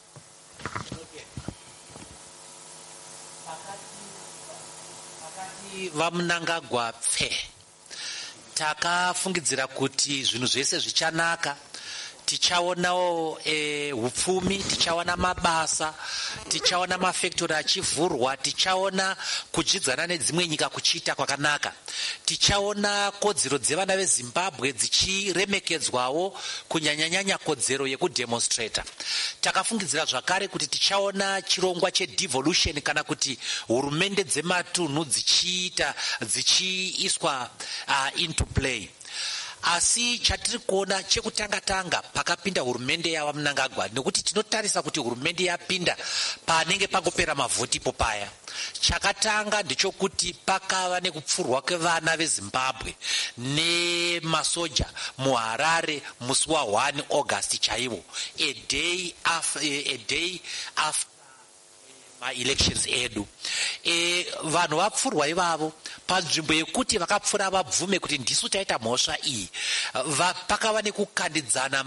VaMnangagwa pfe takafungidzira kuti zvinhu zvese zvichanaka, tichaonawo hupfumi, tichaona mabasa, tichaona mafactory achivhurwa, tichaona kudyidzana nedzimwe nyika kuchiita kwakanaka, tichaona kodzero dzevana veZimbabwe dzichiremekedzwawo, kunyanyanyanya kodzero yekudemonstrata. Takafungidzira zvakare kuti tichaona chirongwa chedevolution kana kuti hurumende dzematunhu dzichiiswa into play. Asi chatiri kuona chekutanga-tanga pakapinda hurumende yavaMnangagwa, nekuti tinotarisa kuti hurumende yapinda panenge pangopera mavhotipo paya. Chakatanga ndichokuti pakava nekupfurwa kwevana veZimbabwe nemasoja muHarare musi wa1 August chaiwo, a day after ma-elections edu. Vanhu vapfurwa ivavo panzvimbo yekuti vakapfura vabvume kuti ndisu taita mhosva iyi. Pakava nekukandidzana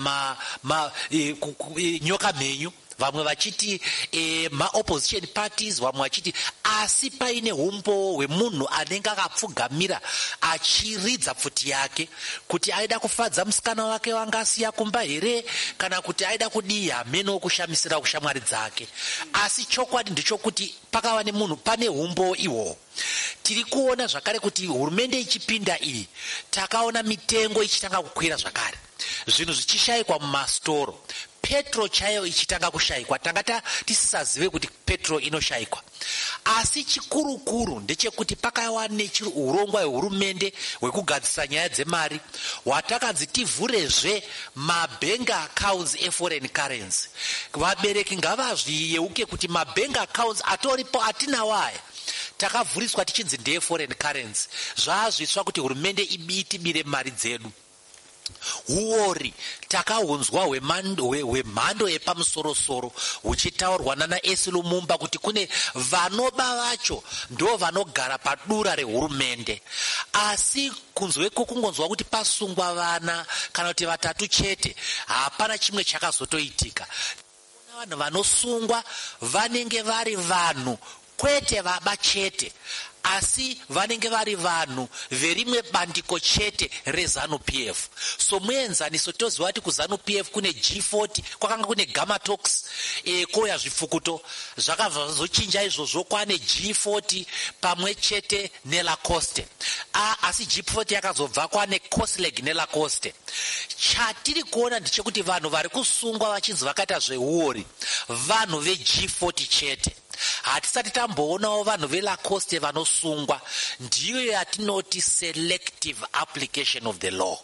nyoka mhenyu, vamwe vachiti ma-opposition parties, vamwe vachiti asi paine umbo hwemunhu anenge akapfugamira achiridza pfuti yake kuti aida kufadza musikana wake wangasiya kumba here kana kuti aida kudii, hameno kushamisira kushamwari dzake. Asi chokwadi ndichokuti pakava nemunhu pane umbo ihwo. Tiri kuona zvakare kuti hurumende ichipinda iyi takaona mitengo ichitanga kukwira zvakare, zvinhu zvichishayikwa mumastoro, petro chaiyo ichitanga kushayikwa. Tanga tisisazive kuti petro inoshayikwa. Asi chikurukuru ndechekuti pakava neurongwa hwehurumende hwekugadzisa nyaya dzemari hwatakanzi tivhurezve mabank accounts eforeign currency. Vabereki ngavazviyeuke kuti mabank accounts atoripo atinawo aya takavhuriswa tichinzi ndeye foreign currency. Zvazviswa kuti hurumende itibire mari dzedu. Huori takaunzwa hwemhando yepamusoro-soro huchitaurwa nana Lumumba kuti kune vanoba vacho ndo vanogara padura rehurumende. Asi kunzweko kungonzwa kuti pasungwa vana kana kuti vatatu chete, hapana chimwe chakazotoitika. Vanhu vanosungwa vanenge vari vanhu kwete vaba chete, asi vanenge vari vanhu verimwe bandiko chete reZANU-PF. So muenzaniso toziva kuti kuZANU-PF kune G40, kwakanga kune Gamatox, koya zvifukuto zvakazochinja izvozvo kwane G40 pamwe chete neLacoste. Asi G40 yakazobva kwane Cosleg neLacoste. Chatiri kuona ndechekuti vanhu vari kusungwa vachinzi vakaita zveuori vanhu veG40 chete. Hatisati tamboonawo vanhu veLacoste vanosungwa. Ndiyo yatinoti selective application of the law.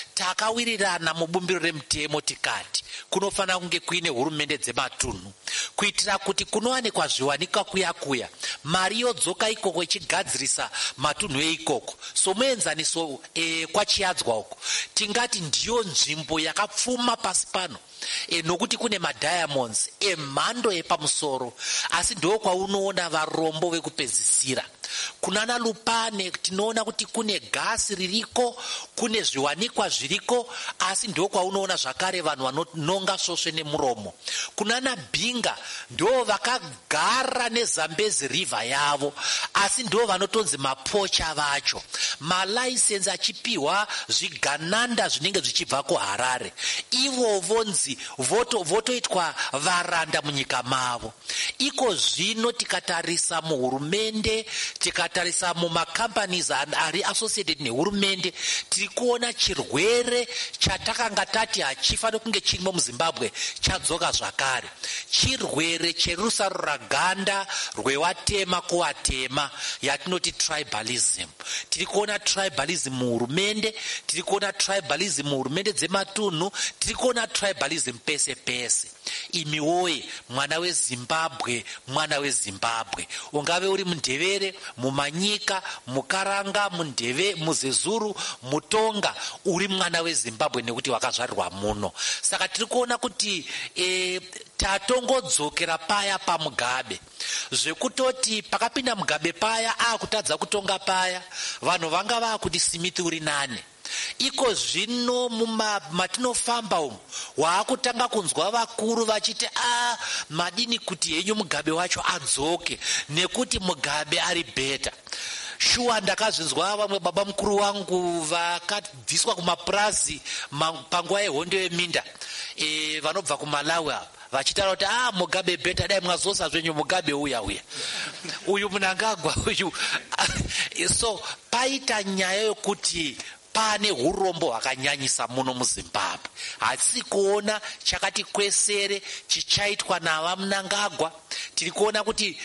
Takawirirana mubumbiro remutemo tikati kunofanira kunge kuine hurumende dzematunhu, kuitira kuti kunowanikwa zviwanikwa kuya mari yodzoka ikoko ichigadzirisa matunhu eikoko. So muenzaniso kwachiyadzwa uko tingati ndiyo nzvimbo yakapfuma pasi pano, nokuti kune madiamonds emhando yepamusoro, asi ndo kwaunoona varombo vekupedzisira. Kunana Lupane tinoona kuti kune gasi ririko, kune zviwanikwa zviriko, asi ndo kwaunoona zvakare vanhu vanononga svosve nemuromo. Kunana Bhinga ndo vakagara neZambezi river yavo, asi ndo vanotonzi mapocha vacho. Malaisensi achipiwa zvigananda zvinenge zvichibva kuHarare, ivo vonzi votoitwa varanda munyika mavo. Iko zvino tikatarisa muhurumende, tikatarisa mumacompanies ari associated nehurumende, tiri kuona chirwere chatakanga tati hachifanira kunge chirimo muZimbabwe chadzoka zvakare. Chirwere cherusaro raganda rwewatema kuwatema, yatinoti tribalism. Tiri kuona tribalism muhurumende, tiri kuona tribalism muhurumende dzematunhu, tiri kuona tribalism pese pese. Imi woye, mwana weZimbabwe, mwana weZimbabwe, ungave uri muNdevere, muManyika, muKaranga, muNdeve, muZezuru, muTonga, uri mwana weZimbabwe nekuti wakazvarirwa muno. Saka tiri kuona kuti tatongodzokera paya paMugabe, zvekutoti pakapinda Mugabe paya akutadza kutonga paya, vanhu vanga vakuti Smith uri nane. Iko zvino matinofamba umu waakutanga kunzwa vakuru vachiti madini kuti henyu Mugabe wacho adzoke nekuti Mugabe ari beta. Shuwa ndakazvinzwa vamwe baba mukuru wangu vakabviswa kumapurazi panguva yehondo yeminda vanobva kuMalawi vachitaura kuti Mugabe beta, dai mwazosa zvenyu Mugabe uya uyu Mnangagwa uyu. So paita nyaya yokuti pane urombo hwakanyanyisa muno muZimbabwe. Hatisi kuona chakati kwesere chichaitwa nava Mnangagwa. Tiri kuona kuti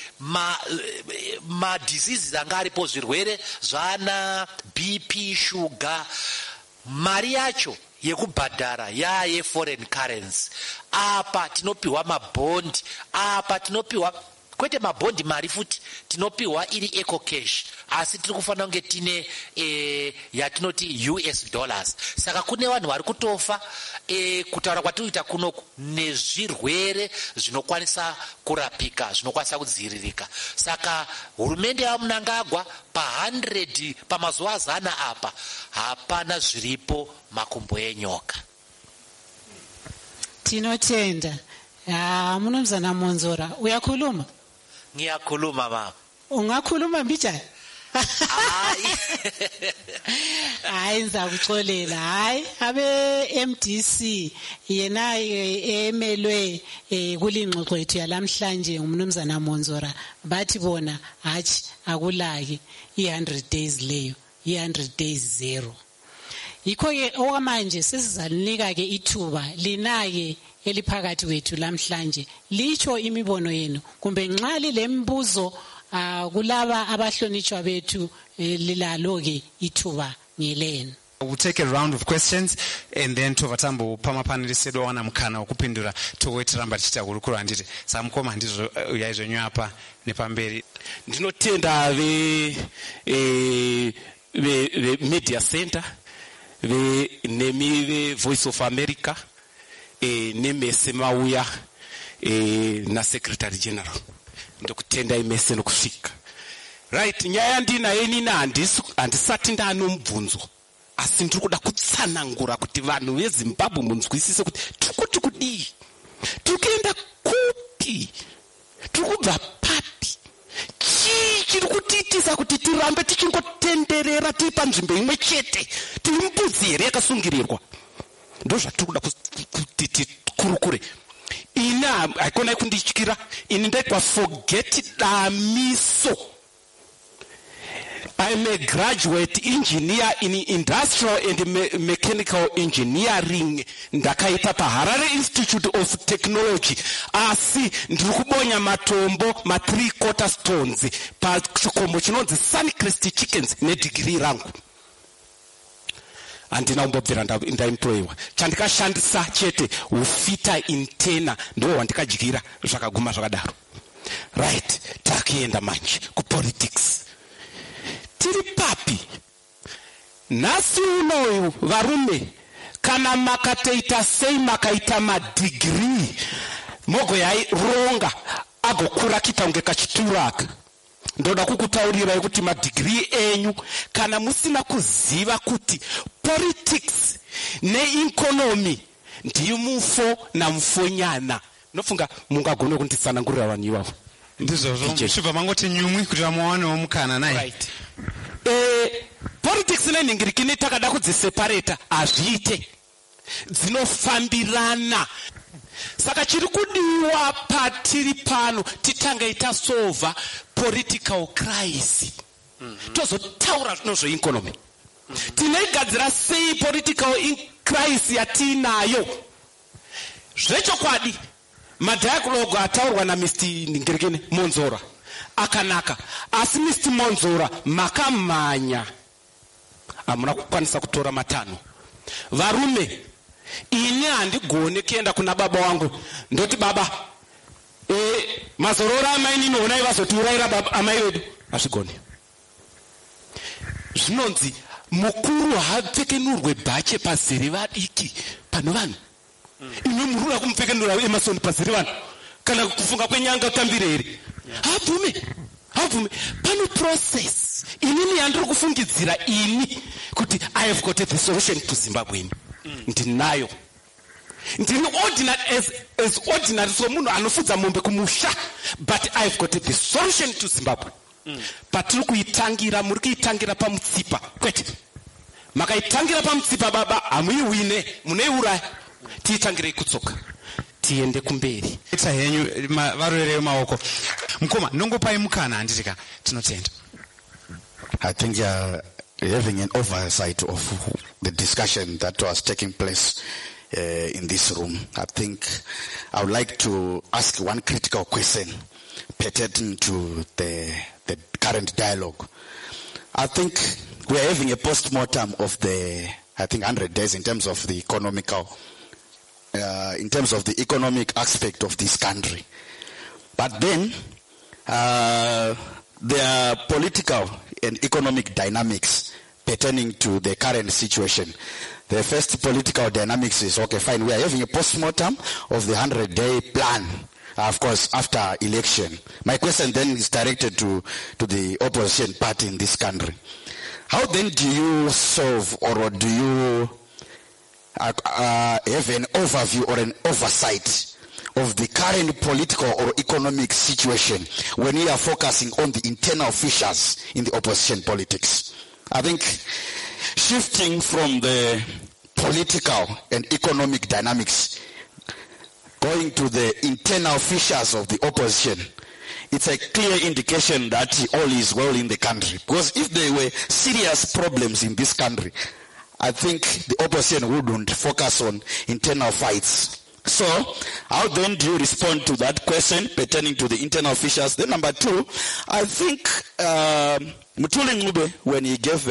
diseases anga aripo, zvirwere zvana BP, shuga, mari yacho yekubhadhara yaye foreign currency. Apa tinopiwa mabhondi, apa tinopiwa kwete mabhondi mari futi, tinopiwa iri eco cash, asi tiri kufanira kunge tine yatinoti US dollars. Saka kune vanhu vari kutofa kutaura kwatinoita kunoku nezvirwere zvinokwanisa kurapika, zvinokwanisa kudziviririka. Saka hurumende yaMnangagwa pa100 pamazuva 100 apa hapana zviripo makumbo enyoka. Tinotenda. Munumzana Monzora, uyakhuluma? Ngiyakhuluma mama. Ungakhuluma mbijani? Hayi ngizakuxolela. Hayi abe MDC yena emelwe kulingxoxo yethu yalamhlanje umnumzana Monzora bathi bona hathi akulaki i100 days leyo, i100 days zero. Yikho ke okwamanje sesizalunika ke ithuba linake eliphakathi wethu lamhlanje licho imibono yenu kumbe nxa lilembuzo kulaba abahlonitshwa bethu lilalo ke ithuba ngelenu. We'll take a round of questions and then tovatambo pama panelists edu wana mukana wokupindura towetiramba tichita kurukuru anditi samukoma ndizvo yaizvenyu apa nepamberi. Ndinotenda ve Media Center ve Voice of America nemese mauya na Secretary General ndokutenda imese nokusvika. Right, nyaya ndinayo nina handisati ndanomubvunzo, asi ndiri kuda kutsanangura kuti vanhu veZimbabwe munzwisise kuti tiri kudii, tiri kuenda kupi, tiri kubva papi, chii chiri kutiitisa kuti tirambe tichingotenderera tiri panzvimbo imwe chete, tiri mbudzi here yakasungirirwa. Ndo zvatiri kuda kuti tikurukure. Ini haikona kundityira, ini ndaitwa forget damiso. I'm a graduate engineer in industrial and mechanical engineering. Ndakaita paHarare Institute of Technology. Asi ndiri kubonya matombo ma3/4 stones pachikomo chinonzi Suncrest Chickens nedegree rangu. handina kumbobvira ndaemployiwa. Chandikashandisa chete ufita intena ndiwo wandikadyira zvakaguma zvakadaro. Right, takuenda manje kupolitics. Tiri papi? Nhasi unoyu varume kana makatoita sei makaita madegree mogoyaronga agokura kita kunge kachituraka. Ndoda kukutaurira kuti madegree enyu kana musina kuziva kuti politics neeconomy ndiyo mufo namufonyana. Nofunga mungagone kunditsanangurira vanhu ivavo. Ndizvozvo chibva mangoti nyumwi kuti vamuwanewo mukana naye. Right. Politics nenhingirikini takada kudziseparata azviite. Dzinofambirana. Saka chiri kudiwa patiri pano titange tasolva political crisis. Tozotaura zveeconomy. Tinoigadzira sei political crisis yatinayo. Zvechokwadi madhialogue ataurwa naMr. Ningirikini Monzora akanaka, asi Mr. Monzora makamanya hamuna kukwanisa kutora matano. Varume, ini handigone kuenda kuna baba wangu ndoti baba mazorora amai ninoona vazotiurayira baba amai vedu. Hazvigone. Zvinonzi mukuru haapfekenurwe bhache pazere vadiki pano vanhu. Ino murura kumupfekenura emasoni pazere vanhu kana kufunga kwenyanga kutambire here. Habvume pano process inini yandiri kufungidzira ini kuti I have got the solution to Zimbabwe. Ndinayo. Ndini ordinary as ordinary so munhu anofudza mombe kumusha, but I have got the solution to Zimbabwe. Patiri kuitangira, muri kuitangira pamutsipa kwete. Makaitangira pamutsipa baba hamuiwine, munoiuraya. Tiitangirei kutsoka tiende kumberi. Ita henyu varwere maoko. Mukoma ndongopai mukana handitika tinotenda. I think having an oversight of the discussion that was taking place in this room, I think I would like to ask one critical question pertaining to the current dialogue. I think we are having a post-mortem of the 100 days in terms of the economic aspect of this country. But then there are political and economic dynamics pertaining to the current situation. The first political dynamics is, okay, fine, we are having a post-mortem of the 100-day plan, of course, after election. My question then is directed to the opposition party in this country. How then do you solve, or do you have an overview or an oversight of the current political or economic situation when we are focusing on the internal fissures in the opposition politics? I think shifting from the political and economic dynamics, going to the internal fissures of the opposition, it's a clear indication that all is well in the country. Because if there were serious problems in this country, I think the opposition wouldn't focus on internal fights. So, how then do you respond to that question pertaining to the internal fissures? Then number two, I think Mutuli Ngube, when he gave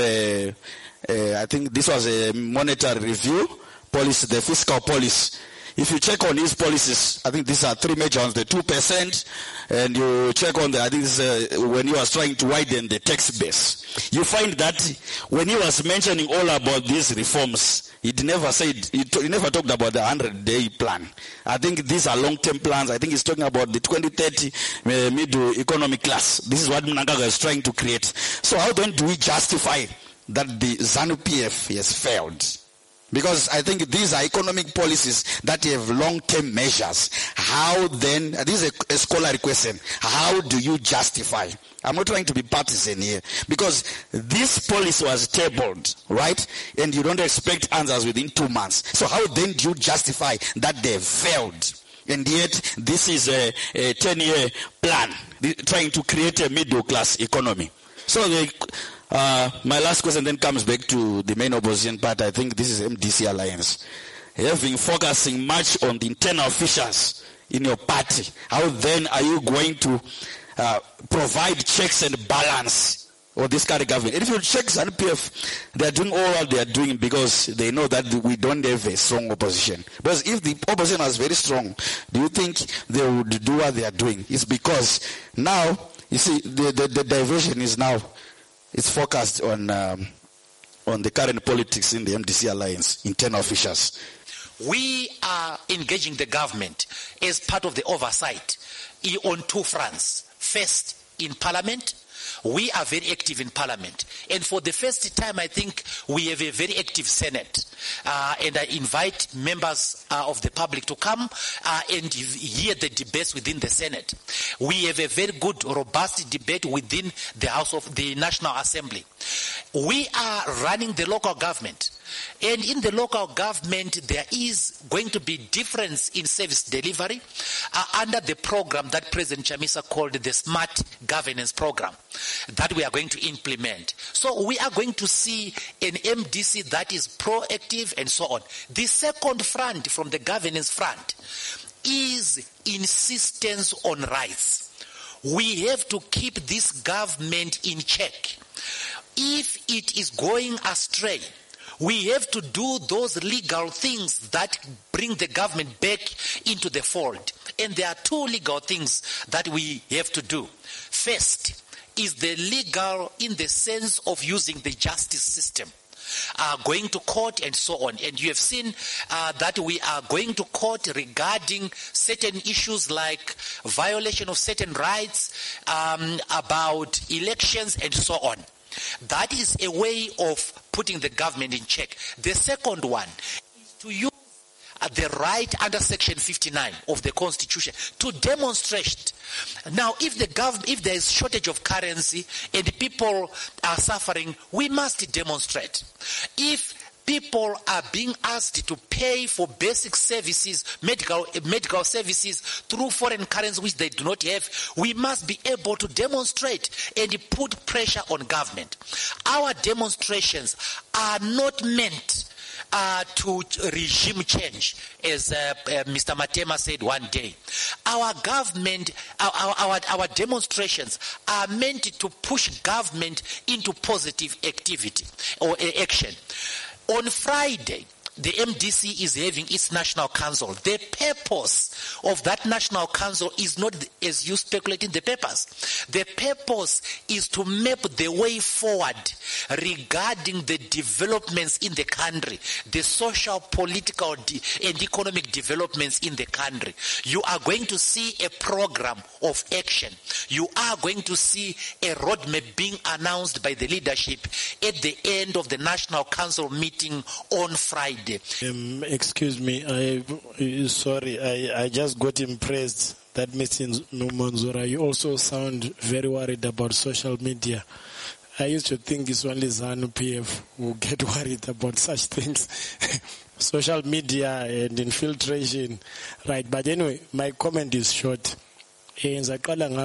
I think this was a monetary review policy, the fiscal policy. If you check on his policies, I think these are three major ones, the 2%, and you check on I think this is when he was trying to widen the tax base. You find that when he was mentioning all about these reforms, he never talked about the 100-day plan. I think these are long-term plans. I think he's talking about the 2030 middle economic class. This is what Mnangagwa is trying to create. So how then do we justify that the ZANU-PF has failed? Because I think these are economic policies that have long-term measures. How then, this is a scholarly question, how do you justify? I'm not trying to be partisan here. Because this policy was tabled, right? And you don't expect answers within 2 months. So how then do you justify that they failed? And yet, this is a 10-year plan, trying to create a middle-class economy. So my last question then comes back to the main opposition party. I think this is MDC Alliance. Having focusing much on the internal fissures in your party, how then are you going to provide checks and balance or this current government. And if you check ZANU-PF, they are doing all what they are doing because they know that we don't have a strong opposition. Because if the opposition was very strong, do you think they would do what they are doing? It's because now, you see, the diversion is now, it's focused on the current politics in the MDC alliance, internal officials. We are engaging the government as part of the oversight on two fronts. First, in Parliament. We are very active in Parliament. And for the first time, I think we have a very active Senate. And I invite members of the public to come and hear the debates within the Senate. We have a very good, robust debate within the House of the National Assembly. We are running the local government. And in the local government, there is going to be difference in service delivery under the program that President Chamisa called the Smart Governance Program that we are going to implement. So we are going to see an MDC that is proactive and so on. The second front from the governance front is insistence on rights. We have to keep this government in check. If it is going astray, we have to do those legal things that bring the government back into the fold. And there are two legal things that we have to do. First is the legal in the sense of using the justice system. Going to court and so on. And you have seen that we are going to court regarding certain issues like violation of certain rights, about elections and so on. That is a way of putting the government in check. The second one is to use the right under Section 59 of the Constitution to demonstrate. Now, if there is shortage of currency and people are suffering, we must demonstrate. If people are being asked to pay for basic services, medical services through foreign currency which they do not have, we must be able to demonstrate and put pressure on government. Our demonstrations are not meant to regime change, as Mr. Matema said one day. Our government, our demonstrations are meant to push government into positive activity or action. On Friday, the MDC is having its National Council. The purpose of that National Council is not as you speculate in the papers. The purpose is to map the way forward regarding the developments in the country, the social, political, and economic developments in the country. You are going to see a program of action. You are going to see a roadmap being announced by the leadership at the end of the National Council meeting on Friday. Excuse me, I just got impressed that Mr. Monzora, you also sound very worried about social media. I used to think it's only ZANU-PF who get worried about such things. Social media and infiltration, right? But anyway, my comment is short. Social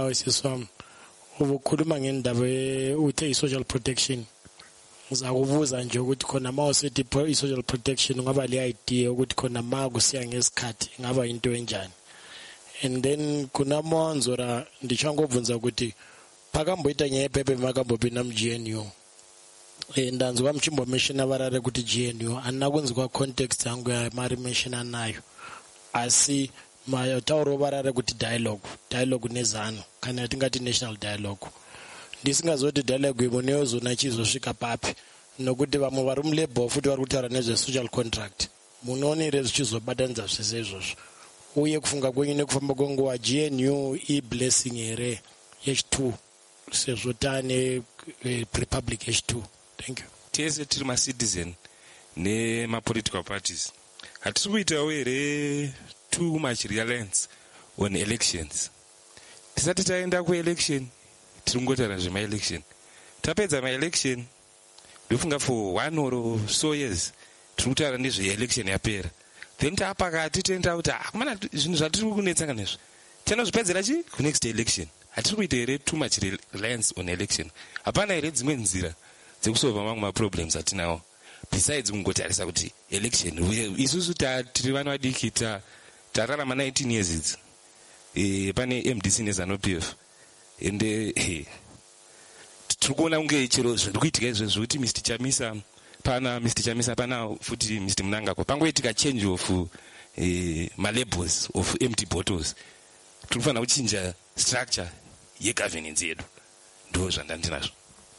protection. Ngizakubuza nje ukuthi khona mawusethi i-social protection ngaba le idea ukuthi khona ma kusiya ngesikhathi ngaba into enjani. And then kuna Monzora ndisho ngobunza ukuthi phakamboita nyepepe makambo bina mGNU. Ndanzi kwamchimbo mention abarare ukuthi GNU anakwenza kwa context yangu ya mari mention nayo. Asi mayatauro barare kuti dialogue nezano kana tingati national dialogue. Ndisingazoti dialogue ibonezo nachizosvika papi nokuti vamwe vari mulabor futi vari kutaura nezve-social contract munoonere zvichizobatanidza zvese izvozvo uye kufunga kwenyu nekufamba kwenguva GNU i-blessing here H2 sezvo taane republic H2. Thank you. Tese tiri ma-citizen nema-political parties hatisi kuitawo here too much reliance on elections. Tisati taenda ku-election tiringotaura zvema-election. Tapedza ma-election ndofunga for 1 or so years tiri kutaura nezve-election yapera, then taapakati toenda kuti kumana zvinhu zvatiri kunetsanga nezvo tinozvipedzera chi ku-next election. Hatiri kuita here too much reliance on election. Hapana here dzimwe nzira dzekusova mamwe maproblems atinawo besides kungotarisa kuti election. Isusu tiri vana vadiki tararama 19 years idzi pane MDC neZANU-PF ende tiri kuona kunge chero zviri kuitika izvezvo kuti Mr. Chamisa pana futi Mr. Mnangagwa pangoitika change of malabels of empty bottles tiri kufanira kuchinja structure yegovernance yedu. Ndo zvandandinazvo.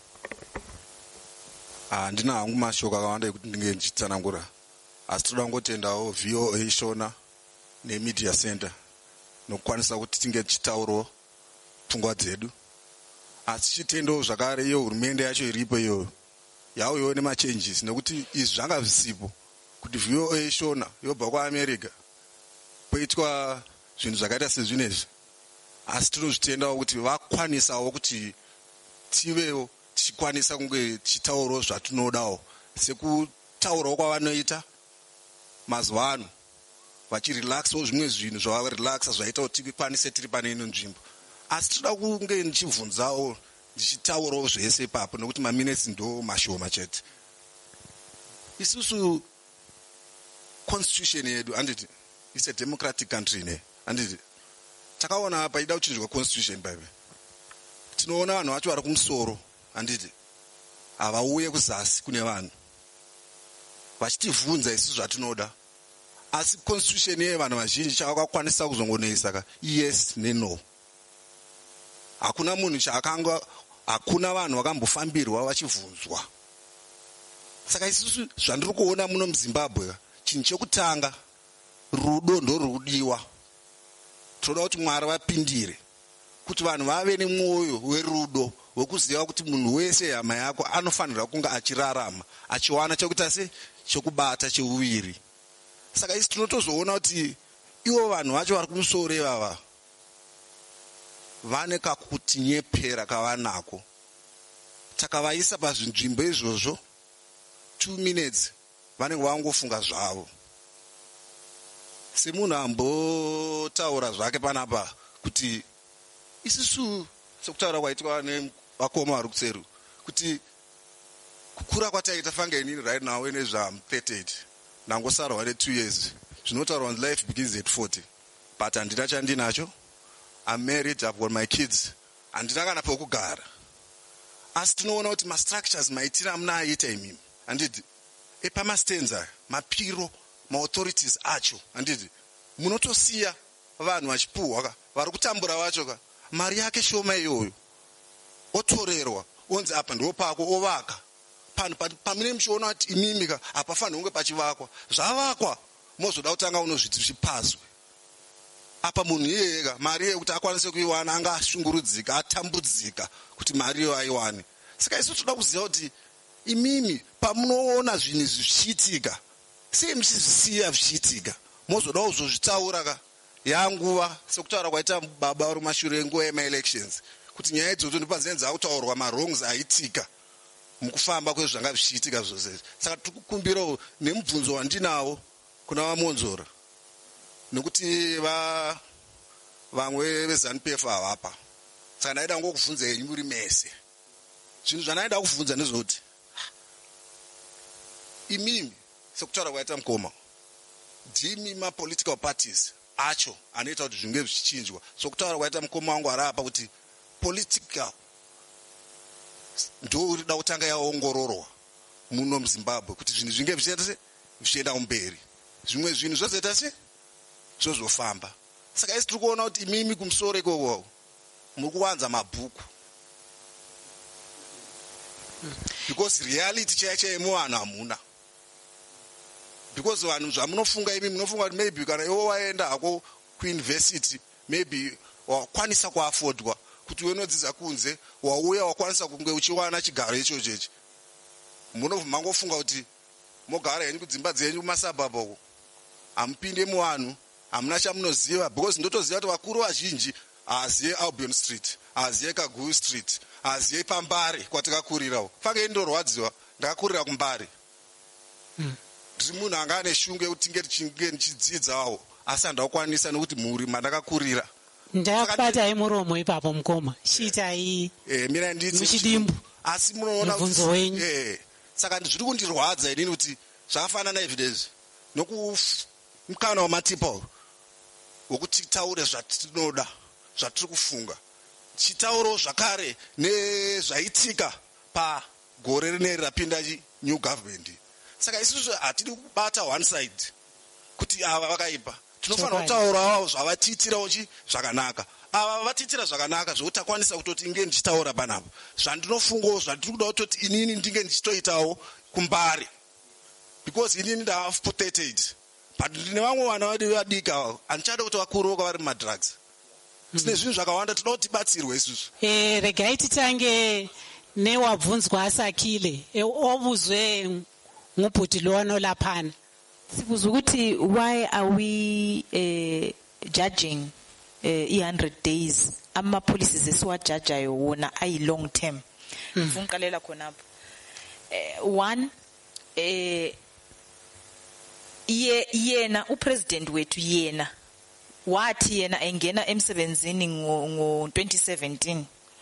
Handina hangu mashoko akawanda ekuti ndinge ndichitsanangura, asi toda kungotendawo VOA Shona nemedia center nokukwanisa kuti tinge tichitaurawo pfungwa dzedu. Asi chitendawo zvakare iyo hurumende yacho iripo iyo yauyewo nemachanges, nekuti izvi zvanga zvisipo kuti VOA Shona yobva kuAmerica poitwa zvinhu zvakaita sezvinezvi. Asi tinozvitendawo kuti vakwanisawo kuti tivewo tichikwanisa kunge tichitaurawo zvatinodawo, sekutaurawo kwavanoita mazuva ano vachirelaxawo zvimwe zvinhu zvavarelaxa zvaita kuti tikwanise tiri pane ino nzvimbo. Asi toda kunge ndichibvunzawo ndichitaurawo zvese ipapo nokuti maminutes ndo mashoma chete. Isusu constitution yedu handiti it's a democratic country ne handiti takaona apa ida kuchinjwa constitution baibe. Tinoona vanhu vacho vari kumusoro handiti havauye kuzasi kune vanhu vachitivhunza isusu zvatinoda, asi constitution yevanhu vazhinji chakakwanisa kuzongonoisa ka yes neno. Hakuna munhu chaakanga, hakuna vanhu vakambofambirwa vachivhunzwa. Saka isusu zvandiri kuona muno muZimbabwe chinhu chekutanga rudo ndorudiwa. Tinoda kuti Mwari vapindire kuti vanhu vave nemwoyo werudo wekuziva kuti munhu wese hama yako anofanirwa kunge achirarama achiwana chekuita se chokubata cheuviri. Saka isi tinotozoona kuti ivo vanhu vacho vari kumusoro ivava vane kakutinyepera kavanako. Takavaisa pazvinzvimbo izvozvo 2 minutes vanenge vangofunga zvavo. Semunhu ambotaura zvake panapa kuti isusu sekutaura kwaitwa nevakoma vari kutseru kuti kukura kwataita fange inini right now nezva38 nangosarwa ne2 years zvinotaurwa kuti life begins at 40, but handina chandinacho. I'm married, I've got my kids, handina kana pokugara. Asi tinoona kuti mastructures maitira amunaita imimi handiti epamastenza mapiro maauthorities acho handiti munotosiya vanhu vachipuhwa vari kutambura vacho ka mari yake shoma iyoyo otorerwa onzi apa ndo pako ovaka pamine muchiona kuti imimi ka hapafaniri kunge pachivakwa zvavakwa mozoda kutanga unozviti zvipazwe apa munhu iyeye mari yekuti akwanise kuiwana anga ashungurudzika atambudzika kuti mari iyo aiwane. Saka isu toda kuziva kuti imimi pamunoona zvinhu zvichiitika sei muchizvisiya zvichiitika mozoda kuzozvitaura ka yanguva sekutaura kwaita baba uri mashure enguva yemaelections kuti nyaya idzodzo ndipazenza kutaurwa marongs aitika mukufamba kwezvanga zvichiitika zvose. Saka tikukumbirawo nemubvunzo wandinawo kuna vamonzora nekuti vamwe veZANU-PF havapa. Saka ndaida ngokubvunza henyu muri mese zvinhu zvanaida kubvunza nezvoti imimi sekutaura kwaita mukoma ndimi mapolitical parties acho anoita kuti zvinge zvichichinjwa. Sokutaura kwaita mukoma wangu ari apa kuti political ndo urida kutanga yaongororwa muno muZimbabwe kuti zvinhu zvinge zvichienda kumberi, zvimwe zvinhu zvozoita se zvozofamba. Saka isi tiri kuona kuti imimi kumusoro ikoko muri kuwanza mabhuku because reality chaichai muvanhu hamuna. Because vanhu zvamunofunga imi munofunga kuti maybe kana iwo waenda hako kuuniversity maybe wakwanisa kuafodwa kuti unodzidza kunze wauya wakwanisa kunge uchiwana chigaro ichocho ichi mangofunga kuti mogara henyu kudzimba dzenyu kumasabhabha uko hamupinde muvanhu hamuna chamunoziva. Because ndotoziva kuti vakuru vazhinji haazive Albion Street, haazive Kaguyu Street, haazive paMbare kwatakakurirawo. Fange ndorwadziwa ndakakurira kuMbare. Ndiri munhu anga ane shungu yekuti tinge ndichidzidzawo asi handakwanisa nekuti muri mandakakurira. Ndakabata muromo ipapo mukoma chiitai mina nditi muchidimbu asi munoona mubvunzo wenyu. Saka zviri kundirwadza inini kuti zvakafanana evidence nokumukana wamatipa wokuti taure zvatinoda zvatiri kufunga chitauro zvakare nezvaitika pagore rineri rapinda new government. Saka isusu hatidi kubata one side kuti ava vakaipa. Tinofanira kutaurawo zvavatiitirawo zvakanaka. Ava vatiitira zvakanaka zvokuti takwanisa kutoti inge ndichitaura panapa. Zvandinofungawo zvatiri kuda kutoti inini ndinge ndichitoitawo kumbari. Because inini ndave protected. But ndine vamwe vana vedu vadika handichada kuti vakuru vari mumadrugs. Tine zvinhu zvakawanda tinoda kuti tibatsirwe isusu. Regai titange newabvunzwa asakile obuzwe ngubhuti lo anolaphana. Sibuzwa ukuthi why are we judging 100 days ama policies esiwajajayo wona ayi long term. Ngifuna uqalela khonapho. One yena upresident wethu yena wathi yena engena emsebenzini ngo 2017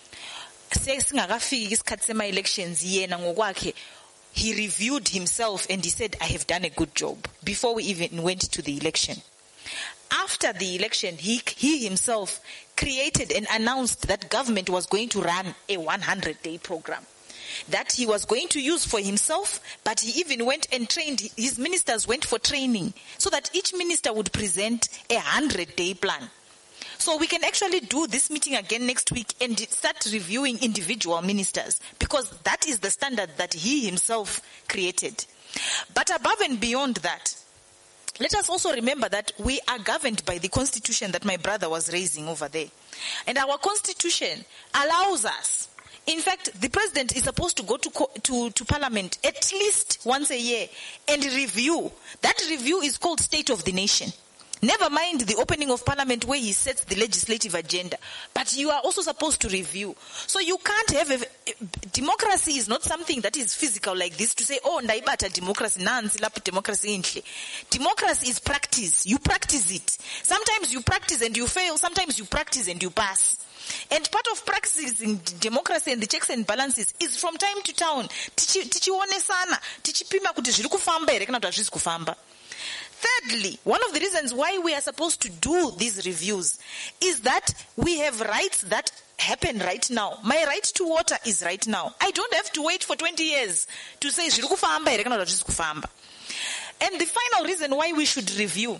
singakafiki isikhathi sema elections yena ngokwakhe he reviewed himself and he said I have done a good job before we even went to the election. After the election he himself created and announced that government was going to run a 100-day program that he was going to use for himself, but he even went and trained, his ministers went for training so that each minister would present a 100-day plan. So we can actually do this meeting again next week and start reviewing individual ministers because that is the standard that he himself created. But above and beyond that, let us also remember that we are governed by the constitution that my brother was raising over there. And our constitution allows us. In fact, the president is supposed to go to parliament at least once a year and review. That review is called State of the Nation. Never mind the opening of parliament where he sets the legislative agenda. But you are also supposed to review. So you can't have democracy is not something that is physical like this to say, oh, ndaibata democracy, nansi lapho democracy inhle. Democracy is practice. You practice it. Sometimes you practice and you fail. Sometimes you practice and you pass. And part of practicing democracy and the checks and balances is from time to time. Tichionesana, tichipima kuti zviri kufamba here kana kuti hazvisi kufamba. Thirdly, one of the reasons why we are supposed to do these reviews is that we have rights that happen right now. My right to water is right now. I don't have to wait for 20 years to say zviri kufamba here kana kuti hazvisi kufamba. And the final reason why we should review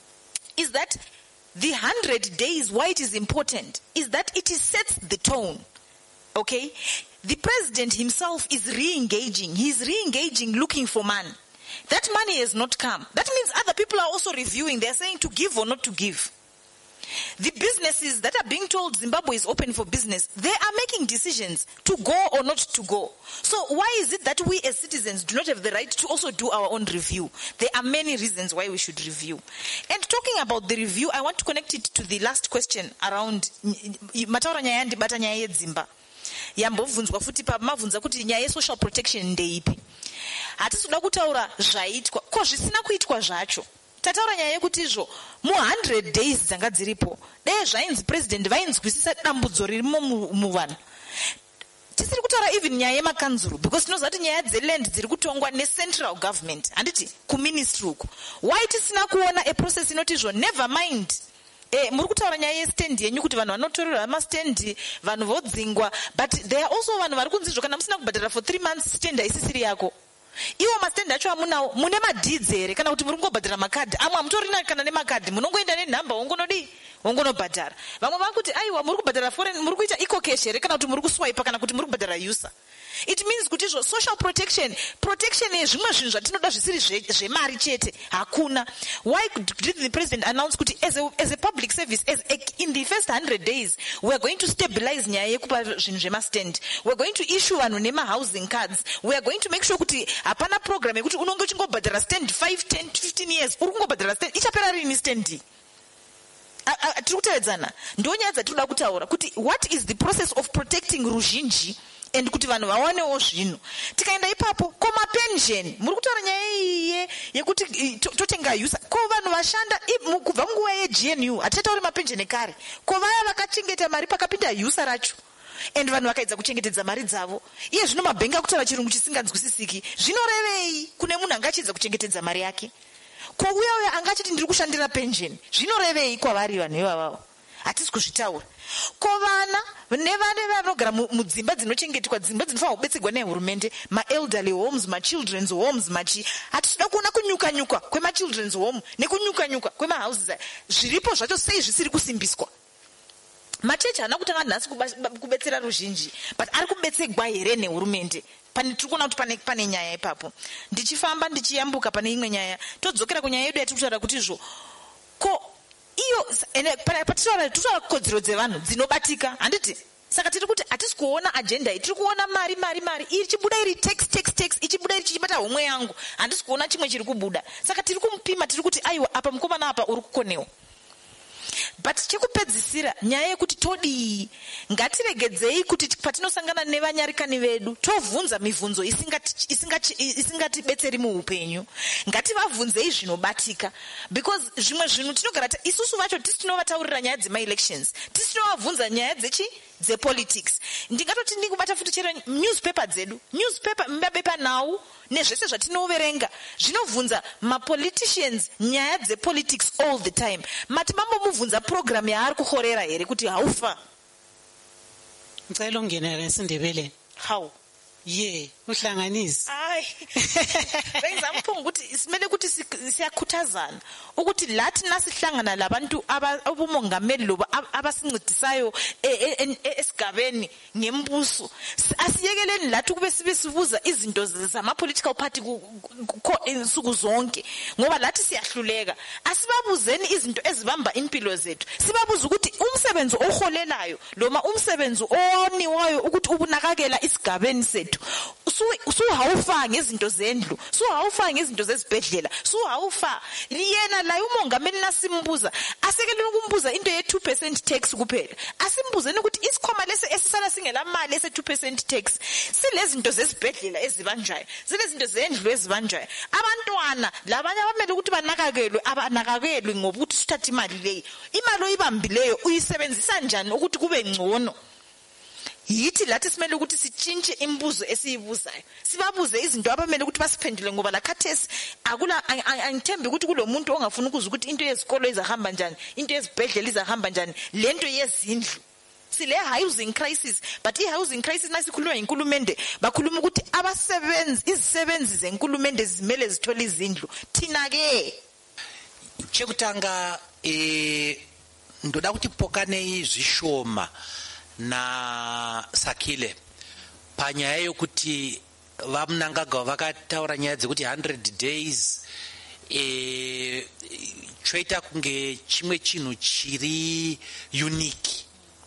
is that the 100 days, why it is important, is that it sets the tone. Okay? The president himself is re-engaging. He's re-engaging, looking for money. That money has not come. That means other people are also reviewing. They're saying to give or not to give. The businesses that are being told Zimbabwe is open for business, they are making decisions to go or not to go. So why is it that we as citizens do not have the right to also do our own review? There are many reasons why we should review. And talking about the review, I want to connect it to the last question around mataura nyaya ndibata nyaya yedzimba. Yambovunzwa futi pa mavunza kuti nyaya social protection ndeipi. Hatisuda kutaura zvaitwa, ko zvisina kuitwa zvacho. Tataura nyaya yekuti izvo mu 100 days dzanga dziripo dai zvainzi president vainzwisisa dambudzo ririmo muvanhu. Tisiri kutaura even nyaya yemakanzuru because tinoziva kuti nyaya dzeland dziri kutongwa necentral government handiti kuministry uku. Why tisina kuona a process inoti izvo never mind muri kutaura nyaya yestand yenyu kuti vanhu vanotorerwa mastand vanhu vodzingwa, but there are also vanhu vari kunzi izvo kana musina kubhadhara for 3 months stand haisisiri yako. Iwo mastand acho amunawo mune madhidzi here kana kuti muri kungobhadhara makadhi amwe amutorina kana nemakadhi munongoenda nenhamba wongonobhadhara. Vamwe vari kuti aiwa muri kubhadhara foreign muri kuita eco cash here kana kuti muri kuswipe kana kuti muri kubhadhara user. It means kuti izvo social protection yezvimwe zvinhu zvatinoda zvisiri zvemari chete hakuna. Why did the president announce kuti as a public service in the first 100 days we are going to stabilize nyaya yekupa zvinhu zvemastand, we are going to issue vanhu nema-housing cards, we are going to make sure kuti hapana program yekuti unonge uchingobhadhara stand 5, 10, 15 years uri kungobhadhara stand ichapera rini stand. Tiri kutevedzana ndo nyaya dzatinoda kutaura kuti what is the process of protecting ruzhinji and kuti vanhu vawanewo zvinhu. Tikaenda ipapo ko mapension muri kutaura nyaya iye yekuti totenga user ko vanhu vashanda kubva munguva yeGNU hatitauri mapension ekare ko vaya vakachengeta mari pakapinda user racho and vanhu vakaedza kuchengetedza mari dzavo. Iye zvino mabhengi akutaura chirungu chisinganzwisisiki zvinorevei kune munhu angachiedza kuchengetedza mari yake? Ko uya angachiti ndiri kushandira pension zvinorevei kwavari vanhu ivavavo? hatisi kuzvitaura. Ko vana nevane vanogara mudzimba dzinochengetwa, dzimba dzinofanira kubetserwa nehurumende, maelderly homes, machildren's homes, hatida kuona kunyuka-nyuka kwemachildren's home nekunyuka-nyuka kwemahouses zviripo zvacho sei zvisiri kusimbiswa. Machechi haana kutanga nhasi kubetsera ruzhinji, but ari kubetserwa here nehurumende. Tiri kuona kuti pane nyaya ipapo. Ndichifamba ndichiyambuka pane imwe nyaya, todzokera kunyaya yedu yatiri kutaura kuti izvo ko iyo patitaura kodzero dzevanhu dzinobatika, handiti? Saka tiri kuti hatisi kuona agenda iyi, tiri kuona mari ichibuda iri tax ichibuda iri chichibata homwe yangu, handisi kuona chimwe chiri kubuda. Saka tiri kumupima, tiri kuti aiwa apa mukomana apa uri kukonewa. But chekupedzisira nyaya yekuti todii, ngatiregedzei kuti patinosangana nevanyarikani vedu tovhunza mibvunzo isingatibetseri muupenyu. Ngativabvunzei zvinobatika, because zvimwe zvinhu tinogara isusu vacho tisi tinovataurira nyaya dzema-elections, tisi tinovabvunza nyaya dzepolitics. Ndingatoti ndikubata futi chero newspaper dzedu, mabepa nhau nezvese zvatinoverenga zvinovhunza mapoliticians nyaya dzepolitics all the time. Mati mambomubvunza program yaari kukhorera here kuti haufa? Ngicela ungenele eSindebeleni. How? Ye, uhlanganisi. Bengizampho ukuthi simele ukuthi siyakhuthazana ukuthi lathi nasihlangana labantu abomongameli loba abasincedisayo esigabeni ngembuso, asiyekeleni lathi kube sibe sibuza izinto zama political party insuku zonke, ngoba lathi siyahluleka. Asibabuzeni izinto ezibamba impilo zethu, sibabuza ukuthi umsebenzi oholelayo noma umsebenzi oniwayo ukuthi ubunakakela isigabeni sethu suhawufa ngezinto zendlu, suhawufa ngezinto zezibhedlela, suhawufa yena la umongameli nasimbuza, asekeleni ukumbuza into ye-2% tax kuphela. Asimbuzeni ukuthi isikhoma lesi esisala singela mali ese 2% tax silezinto zezibhedlela ezibanjayo, silezinto zendlu ezibanjayo. Abantwana labanye abamele ukuthi banakakelwe ngokuthi sithatha imali leyo, imali oyibambileyo uyisebenzisa njani ukuthi kube ngcono. Yithi lathi simele ukuthi sitshintshe imbuzo esiyibuzayo, sibabuze izinto abamele ukuthi basiphendule, ngoba la khathesi angithembi ukuthi kulomuntu ongafuna ukuza ukuthi into yezikolo izahamba njani, into yezibhedlela izahamba njani, lento yezindlu. Sile housing crisis, but i-housing crisis nasikhuluma inkulumende bakhuluma ukuthi izisebenzi zenkulumende zimele zithole izindlu. Thina ke chekutanga ndoda kuti pokane zvishoma na Sakhile panyaya yokuti vamunangagwa vakataura nyaya dzekuti 100 days choita kunge chimwe chinhu chiri unique.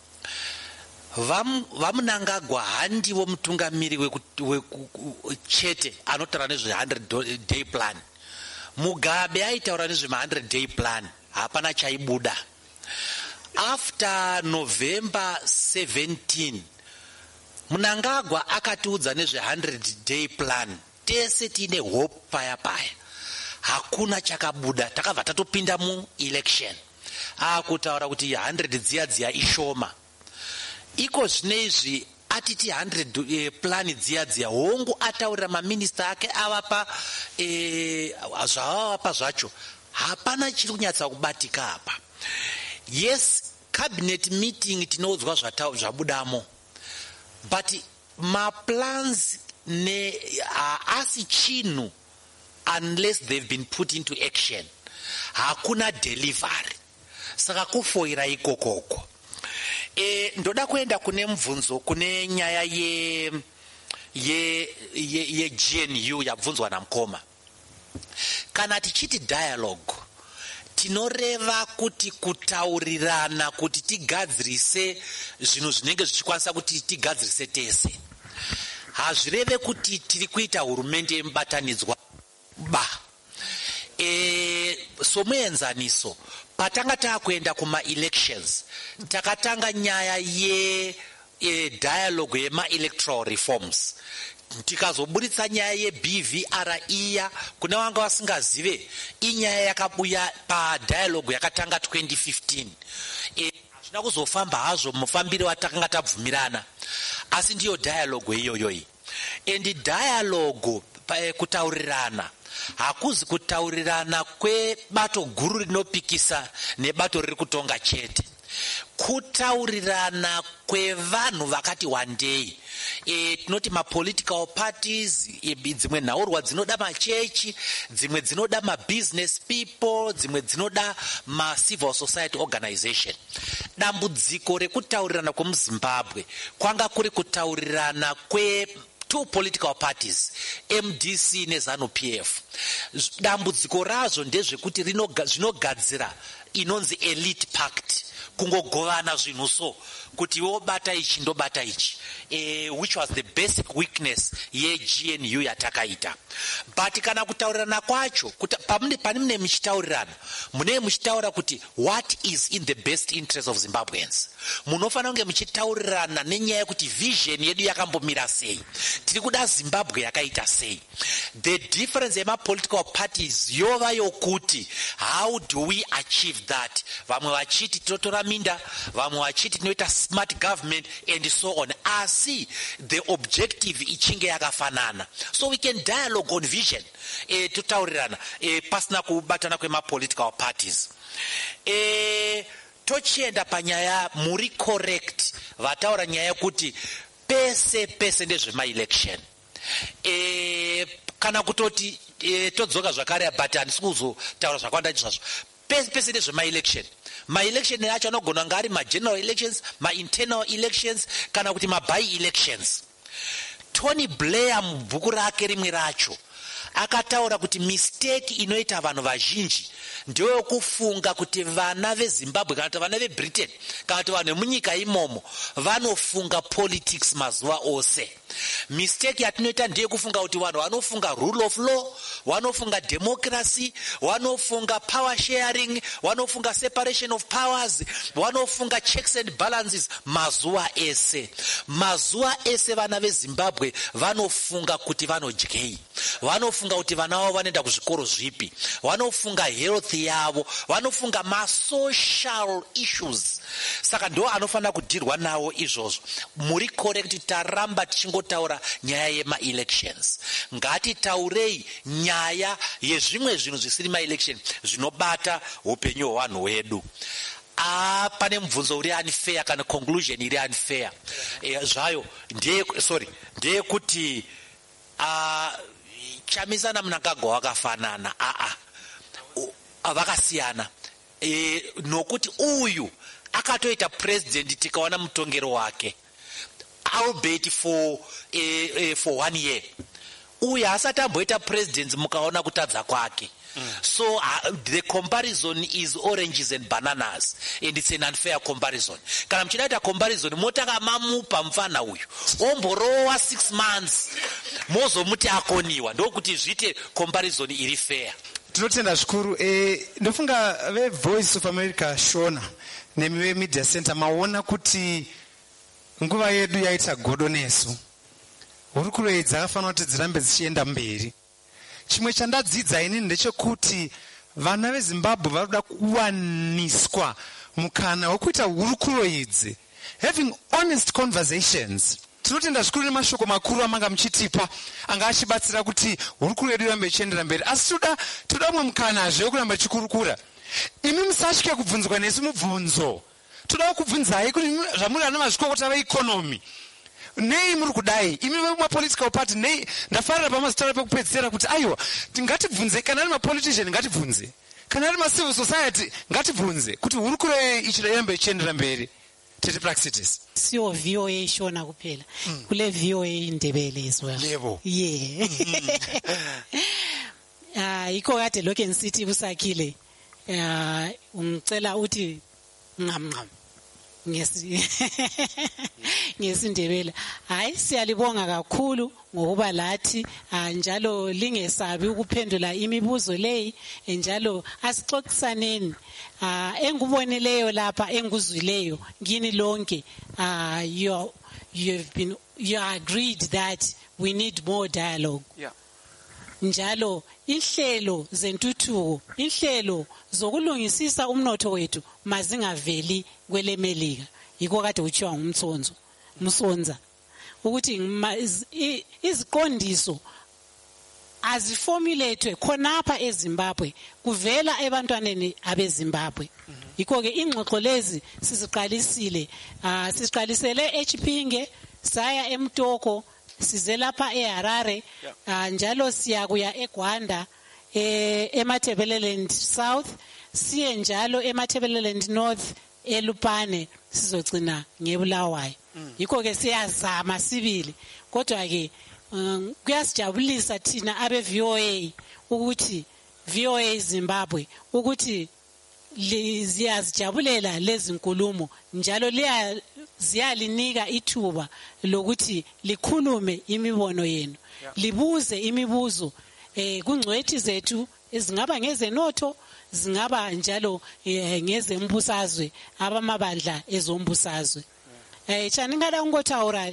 Vamunangagwa handivo mutungamiri chete anotaura nezve 100 day plan. Mugabe aitaura nezve 100 day plan, hapana chaibuda. After November 17, Munangagwa akatiudza nezve 100 day plan. Tese tine hope paya. Hakuna chakabuda, takabva tatopinda mu election. Akutaura kuti 100 dziya ishoma. Iko zvinezvi atiti 100 plan dziya hongu ataurira maminista ake avapa zvavapa zvacho. Hapana chiri kunyatsa kubatika apa. Yes, cabinet meeting tinoudzwa zvabudamo, but ma plans asi chinhu unless they've been put into action. Hakuna delivery. Saka kufoira ikokoko. Ndoda kuenda kune mvunzo kune nyaya ye GNU yabvunzwa namukoma. Kana tichiti dialogue, tinoreva kuti kutaurirana kuti tigadzirise zvinhu zvinenge zvichikwanisa kuti tigadzirise tese. Hazvireve kuti tiri kuita hurumende yemubatanidzwa ba. Somuenzaniso patanga taakuenda kuma elections takatanga nyaya dialogue yema electoral reforms. Tikazoburitsa nyaya yeBVR iya kuna wanga vasingazive inyaya yakabuya padialogue yakatanga 2015. Zvina kuzofamba hazvo mufambiro watakanga tabvumirana, asi ndiyo dialogue iyoyoyi. And dialogue kutaurirana hakuzi kutaurirana kwebato guru rinopikisa nebato riri kutonga chete. kutaurirana kwevanhu vakati wandei. Tinoti political parties, dzimwe nhaurwa dzinoda machechi, dzimwe dzinoda business people, dzimwe dzinoda civil society organization. Dambudziko rekutaurirana kwemuZimbabwe kwanga kuri kutaurirana two political parties, MDC neZANU-PF. Dambudziko razvo ndezvekuti zvinogadzira inonzi elite pact, kungogovana zvinhu so kuti wobata ichi ndobata ichi, which was the basic weakness ye-GNU yatakaita. But kana kutaurirana kwacho, pane mune muchitaurirana, mune muchitaura kuti what is in the best interest of Zimbabweans. Munofana kunge muchitaurirana nenyaya yekuti vision yedu yakambomira sei, tiri kuda Zimbabwe yakaita sei. The difference yema-political parties yova yokuti how do we achieve that. Vamwe vachiti tinotora minda, vamwe vachiti tinoita smart government and so on. Asi the objective ichinge yakafanana, so we can dialogue on vision, tutaurirana pasina kubatana kwema-political parties. Tochienda panyaya muri correct vataura nyaya kuti pese ndezvema-election. Kana kutoti todzoka zvakare but handisi kuzotaura zvakawanda zvazvo. Pese ndezvema-election. Ma-election acho anogona kunge ari ma-general elections, ma-internal elections, kana kuti ma-by-elections. Tony Blair mubhuku rake rimwe racho akataura kuti mistake inoita vanhu vazhinji ndeyokufunga kuti vana veZimbabwe kana kuti vana veBritain kana kuti vanhu vemunyika imomo vanofunga politics mazuva ose. Mistake yatinoita ndeyekufunga kuti vanhu vanofunga rule of law, vanofunga democracy, vanofunga power sharing, vanofunga separation of powers, vanofunga checks and balances mazuva ese. Mazuva ese vana veZimbabwe vanofunga kuti vanodyei, vanofunga kuti vana vavo vanoenda kuzvikoro zvipi, vanofunga health yavo, vanofunga ma-social issues. Saka ndo anofanira kudhirwa nawo izvozvo. Muri correct, taramba tichingotaura nyaya yema-elections. Ngatitaurei nyaya yezvimwe zvinhu zvisiri ma-election zvinobata upenyu hwevanhu vedu. Pane mubvunzo uri unfair kana conclusion iri unfair. Zvayo ndeyekuti Chamisa Mnangagwa wakafanana, vakasiyana. Nokuti uyu akatoita president tikaona mutongero wake, albeit for 1 year. Uyu asati amboita president mukaona kutadza kwake. So the comparison is oranges and bananas, and it's an unfair comparison. Kana mchidaita comparison motaka mamupa mfana uyu omborowa 6 months mozo muti akoniwa, ndokuti zvite comparison iri fair. Tinotenda zvikuru. Ndofunga veVoice of America Shona nemiwe Media Center maona kuti nguva yedu yaita godoneso, hurukuro dzakafanira kuti dzirambe dzichienda mberi. Chimwe chandadzidza inini ndechekuti vana veZimbabwe varikuda kuwaniswa mukana wekuita hurukuro idzi, having honest conversations. Tinotenda zvikuru nemashoko makuru amanga muchitipa anga achibatsira kuti hurukuro yedu irambe ichiendera mberi. Asi toda umwe mukanazve wekuramba tichikurukura. Imi musatye kubvunzwa nesu mubvunzo. Toda kubvunzai kuti zvamuri ana mazvikokota veeconomy, nei muri kudai, imi vemapolitical party, nei ndafarira pamazitaura pekupedzisira kuti aiwa tingatibvunze, kana ari mapolitician ngatibvunze, kana ari macivil society ngatibvunze kuti hurukuro ichida irambe ichiendera mberi. Tete Praxitis. Sio VOA Shona kuphela. Kule VOA Ndebele as well. Yebo. Yeah. Iko kade Loken City usakhile. Ungicela uthi ngam ngesindebele. Hayi siyalibonga kakhulu ngokuba lathi njalo lingesabi ukuphendula imibuzo leyi, njalo asixoxisaneni. Enguboneleyo lapha enguzwileyo ngini lonke, you agreed that we need more dialogue. Yeah. Njalo inhlelo zentuthuko, inhlelo zokulungisisa umnotho wethu mazingaveli kwelemelika. Yiko kade uchiwa ngumsonza ukuthi iziqondiso aziformulatwe khonapha eZimbabwe kuvela ebantwaneni abeZimbabwe. Yikho ke ingxoxo lezi siziqalisile siziqalisele eChipinge saya eMtoko size lapha eHarare njalo siya kuya eGwanda eMatabeleland South siye njalo eMatabeleland North eLupane sizogcina ngeBulawayo. Yikho ke siyazama sibili kodwa ke kuyasijabulisa thina abe VOA ukuthi VOA Zimbabwe ukuthi ziyazijabulela lezi nkulumo njalo ziyalinika ithuba lokuthi likhulume imibono yenu libuze imibuzo kungcwethi zethu ezingaba ngezenotho zingaba njalo ngezembusazwe abamabandla ezombusazwe chaningada ungotaura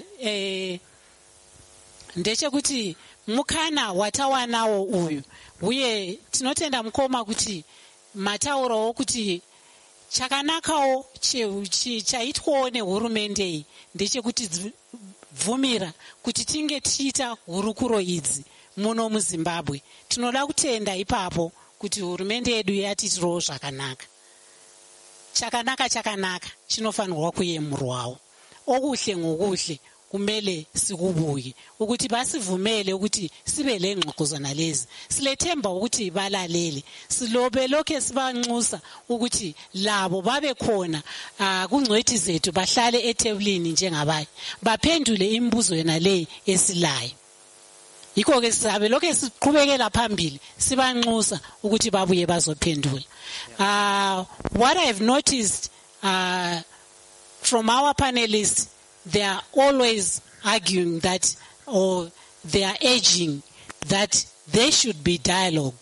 ndeche kuti mukana watawanawo uyu uye tinotenda mukoma kuti matauro kuti chakanakawo chaitwawo nehurumende iyi ndechekuti bvumira kuti tinge tichiita hurukuro idzi muno muZimbabwe. Tinoda kutenda ipapo kuti hurumende yedu yatitirawo zvakanaka. Chakanaka chinofanirwa kuyemurwawo. Okuhle ngokuhle kumele sikubuye ukuthi basivumele ukuthi sibe lengxokozana lezi silethemba ukuthi balalele silobe lokho sibanxusa ukuthi labo babe khona kungcwethi zethu bahlale etebulini njengabaye baphendule imibuzo yona le esilayo. Yikho ke sizabe lokho siqhubekela phambili sibanxusa ukuthi babuye bazophendula. What I've noticed from our panelists, they are always arguing that, or they are urging that there should be dialogue.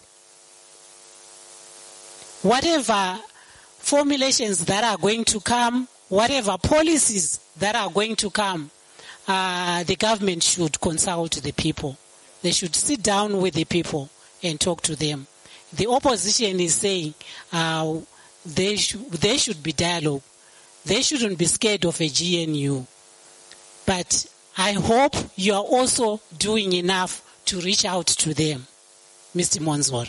Whatever formulations that are going to come, whatever policies that are going to come, the government should consult the people. They should sit down with the people and talk to them. The opposition is saying there should be dialogue. They shouldn't be scared of a GNU. But I hope you are also doing enough to reach out to them, Mr. Monzor.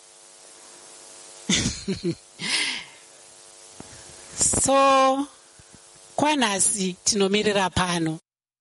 So, kwanasi tinomirira pano.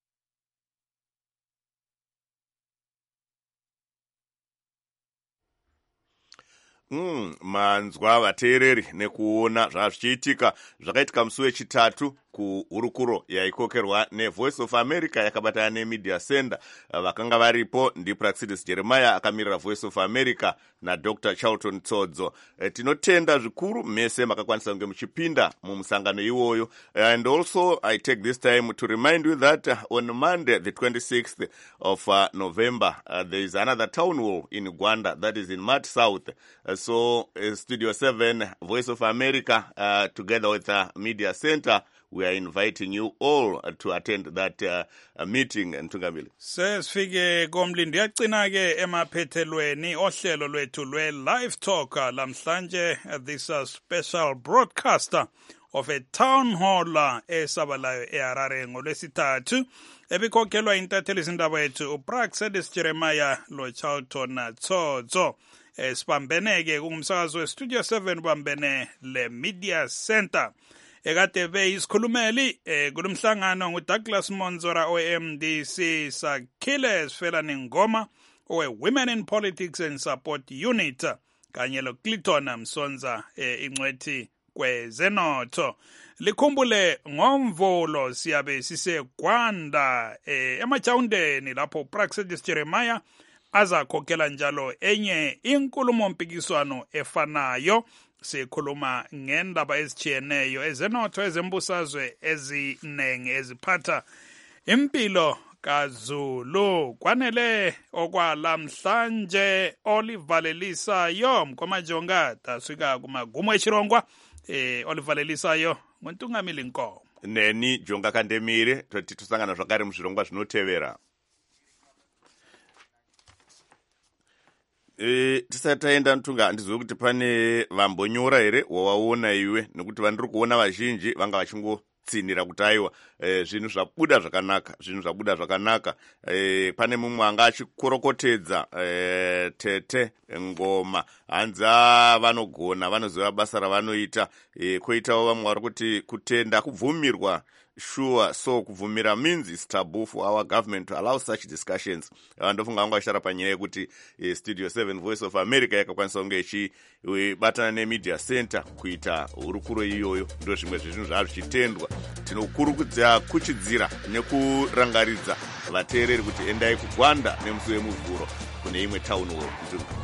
Manzwa vateereri nekuona zvazvichiitika zvakaitika musi wechitatu kuhurukuro yaikokerwa neVoice of America yakabatana neMedia Center. Vakanga varipo ndiPraxidis Jeremiah akamirira Voice of America naDr. Charlton Tsodzo. Tinotenda zvikuru mese makakwanisa kunge muchipinda mumusangano iwoyo. And also I take this time to remind you that on Monday the 26th of November there is another town hall in Gwanda, that is in Mat South. So Studio 7 Voice of America together with Media Center, we are inviting you all to attend that meeting. Ntungamili sesifike komlindi yagcina ke emaphethelweni ohlelo lwethu lwe-live talk lamhlanje. This is special broadcaster of a town hall esabalayo eHarare ngolwesithathu ebikhokhelwa intatheli zindaba yethu uPraxidis Jeremiah lo Charlton Tsodzo. Sibambeneke kungumsakazo weStudio 7 bambene le Media Center. Ekade beyisikhulumeli kulomhlangano nguDouglas Monzora oMDC Sakhile Sifelani Ngoma owe-Women in Politics and Support Unit kanye loClinton Msonza ingcwethi kwezenotho. Likhumbule ngomvulo siyabe siseGwanda emajawundeni lapho uPraxidis Jeremiah azakhokhela njalo enye inkulumo mpikiswano efanayo. Sikhuluma ngendaba ezitshiyeneyo ezenotho ezembusazwe ezinenge eziphatha impilo kaZulu. Kwanele okwalamhlanje olivalelisayo mkomajonga taswika kumagumo echirongwa olivalelisayo ngontungamili Nkomo neni Jonga Kandemire toti tusangana zvakare muzvirongwa zvinotevera. Tisati taenda Ntunga, handizwe kuti pane vambonyora here wawaona iwe, nekuti vandiri kuona vazhinji vanga vachingo tsinira kuti aiwa zvinhu zvabuda zvakanaka. Pane mumwe anga achikorokotedza Tete Ngoma, hanzi vanogona, vanoziva basa ravanoita. Koitawo vamwe vari kuti kutenda kubvumirwa. Sure, so kuvumira means it's taboo for our government to allow such discussions. Ndofunga vangu vachitara panyaya yekuti Studio 7 Voice of America yakakwanisa kunge ichibatana nemedia center kuita hurukuro iyoyo. Ndo zvimwe zvezvinhu zvava zvichitendwa. Tinokurudzira kuchidzira nekurangaridza vateereri kuti endai kugwanda nemusi wemuvhuro kune imwe town hall.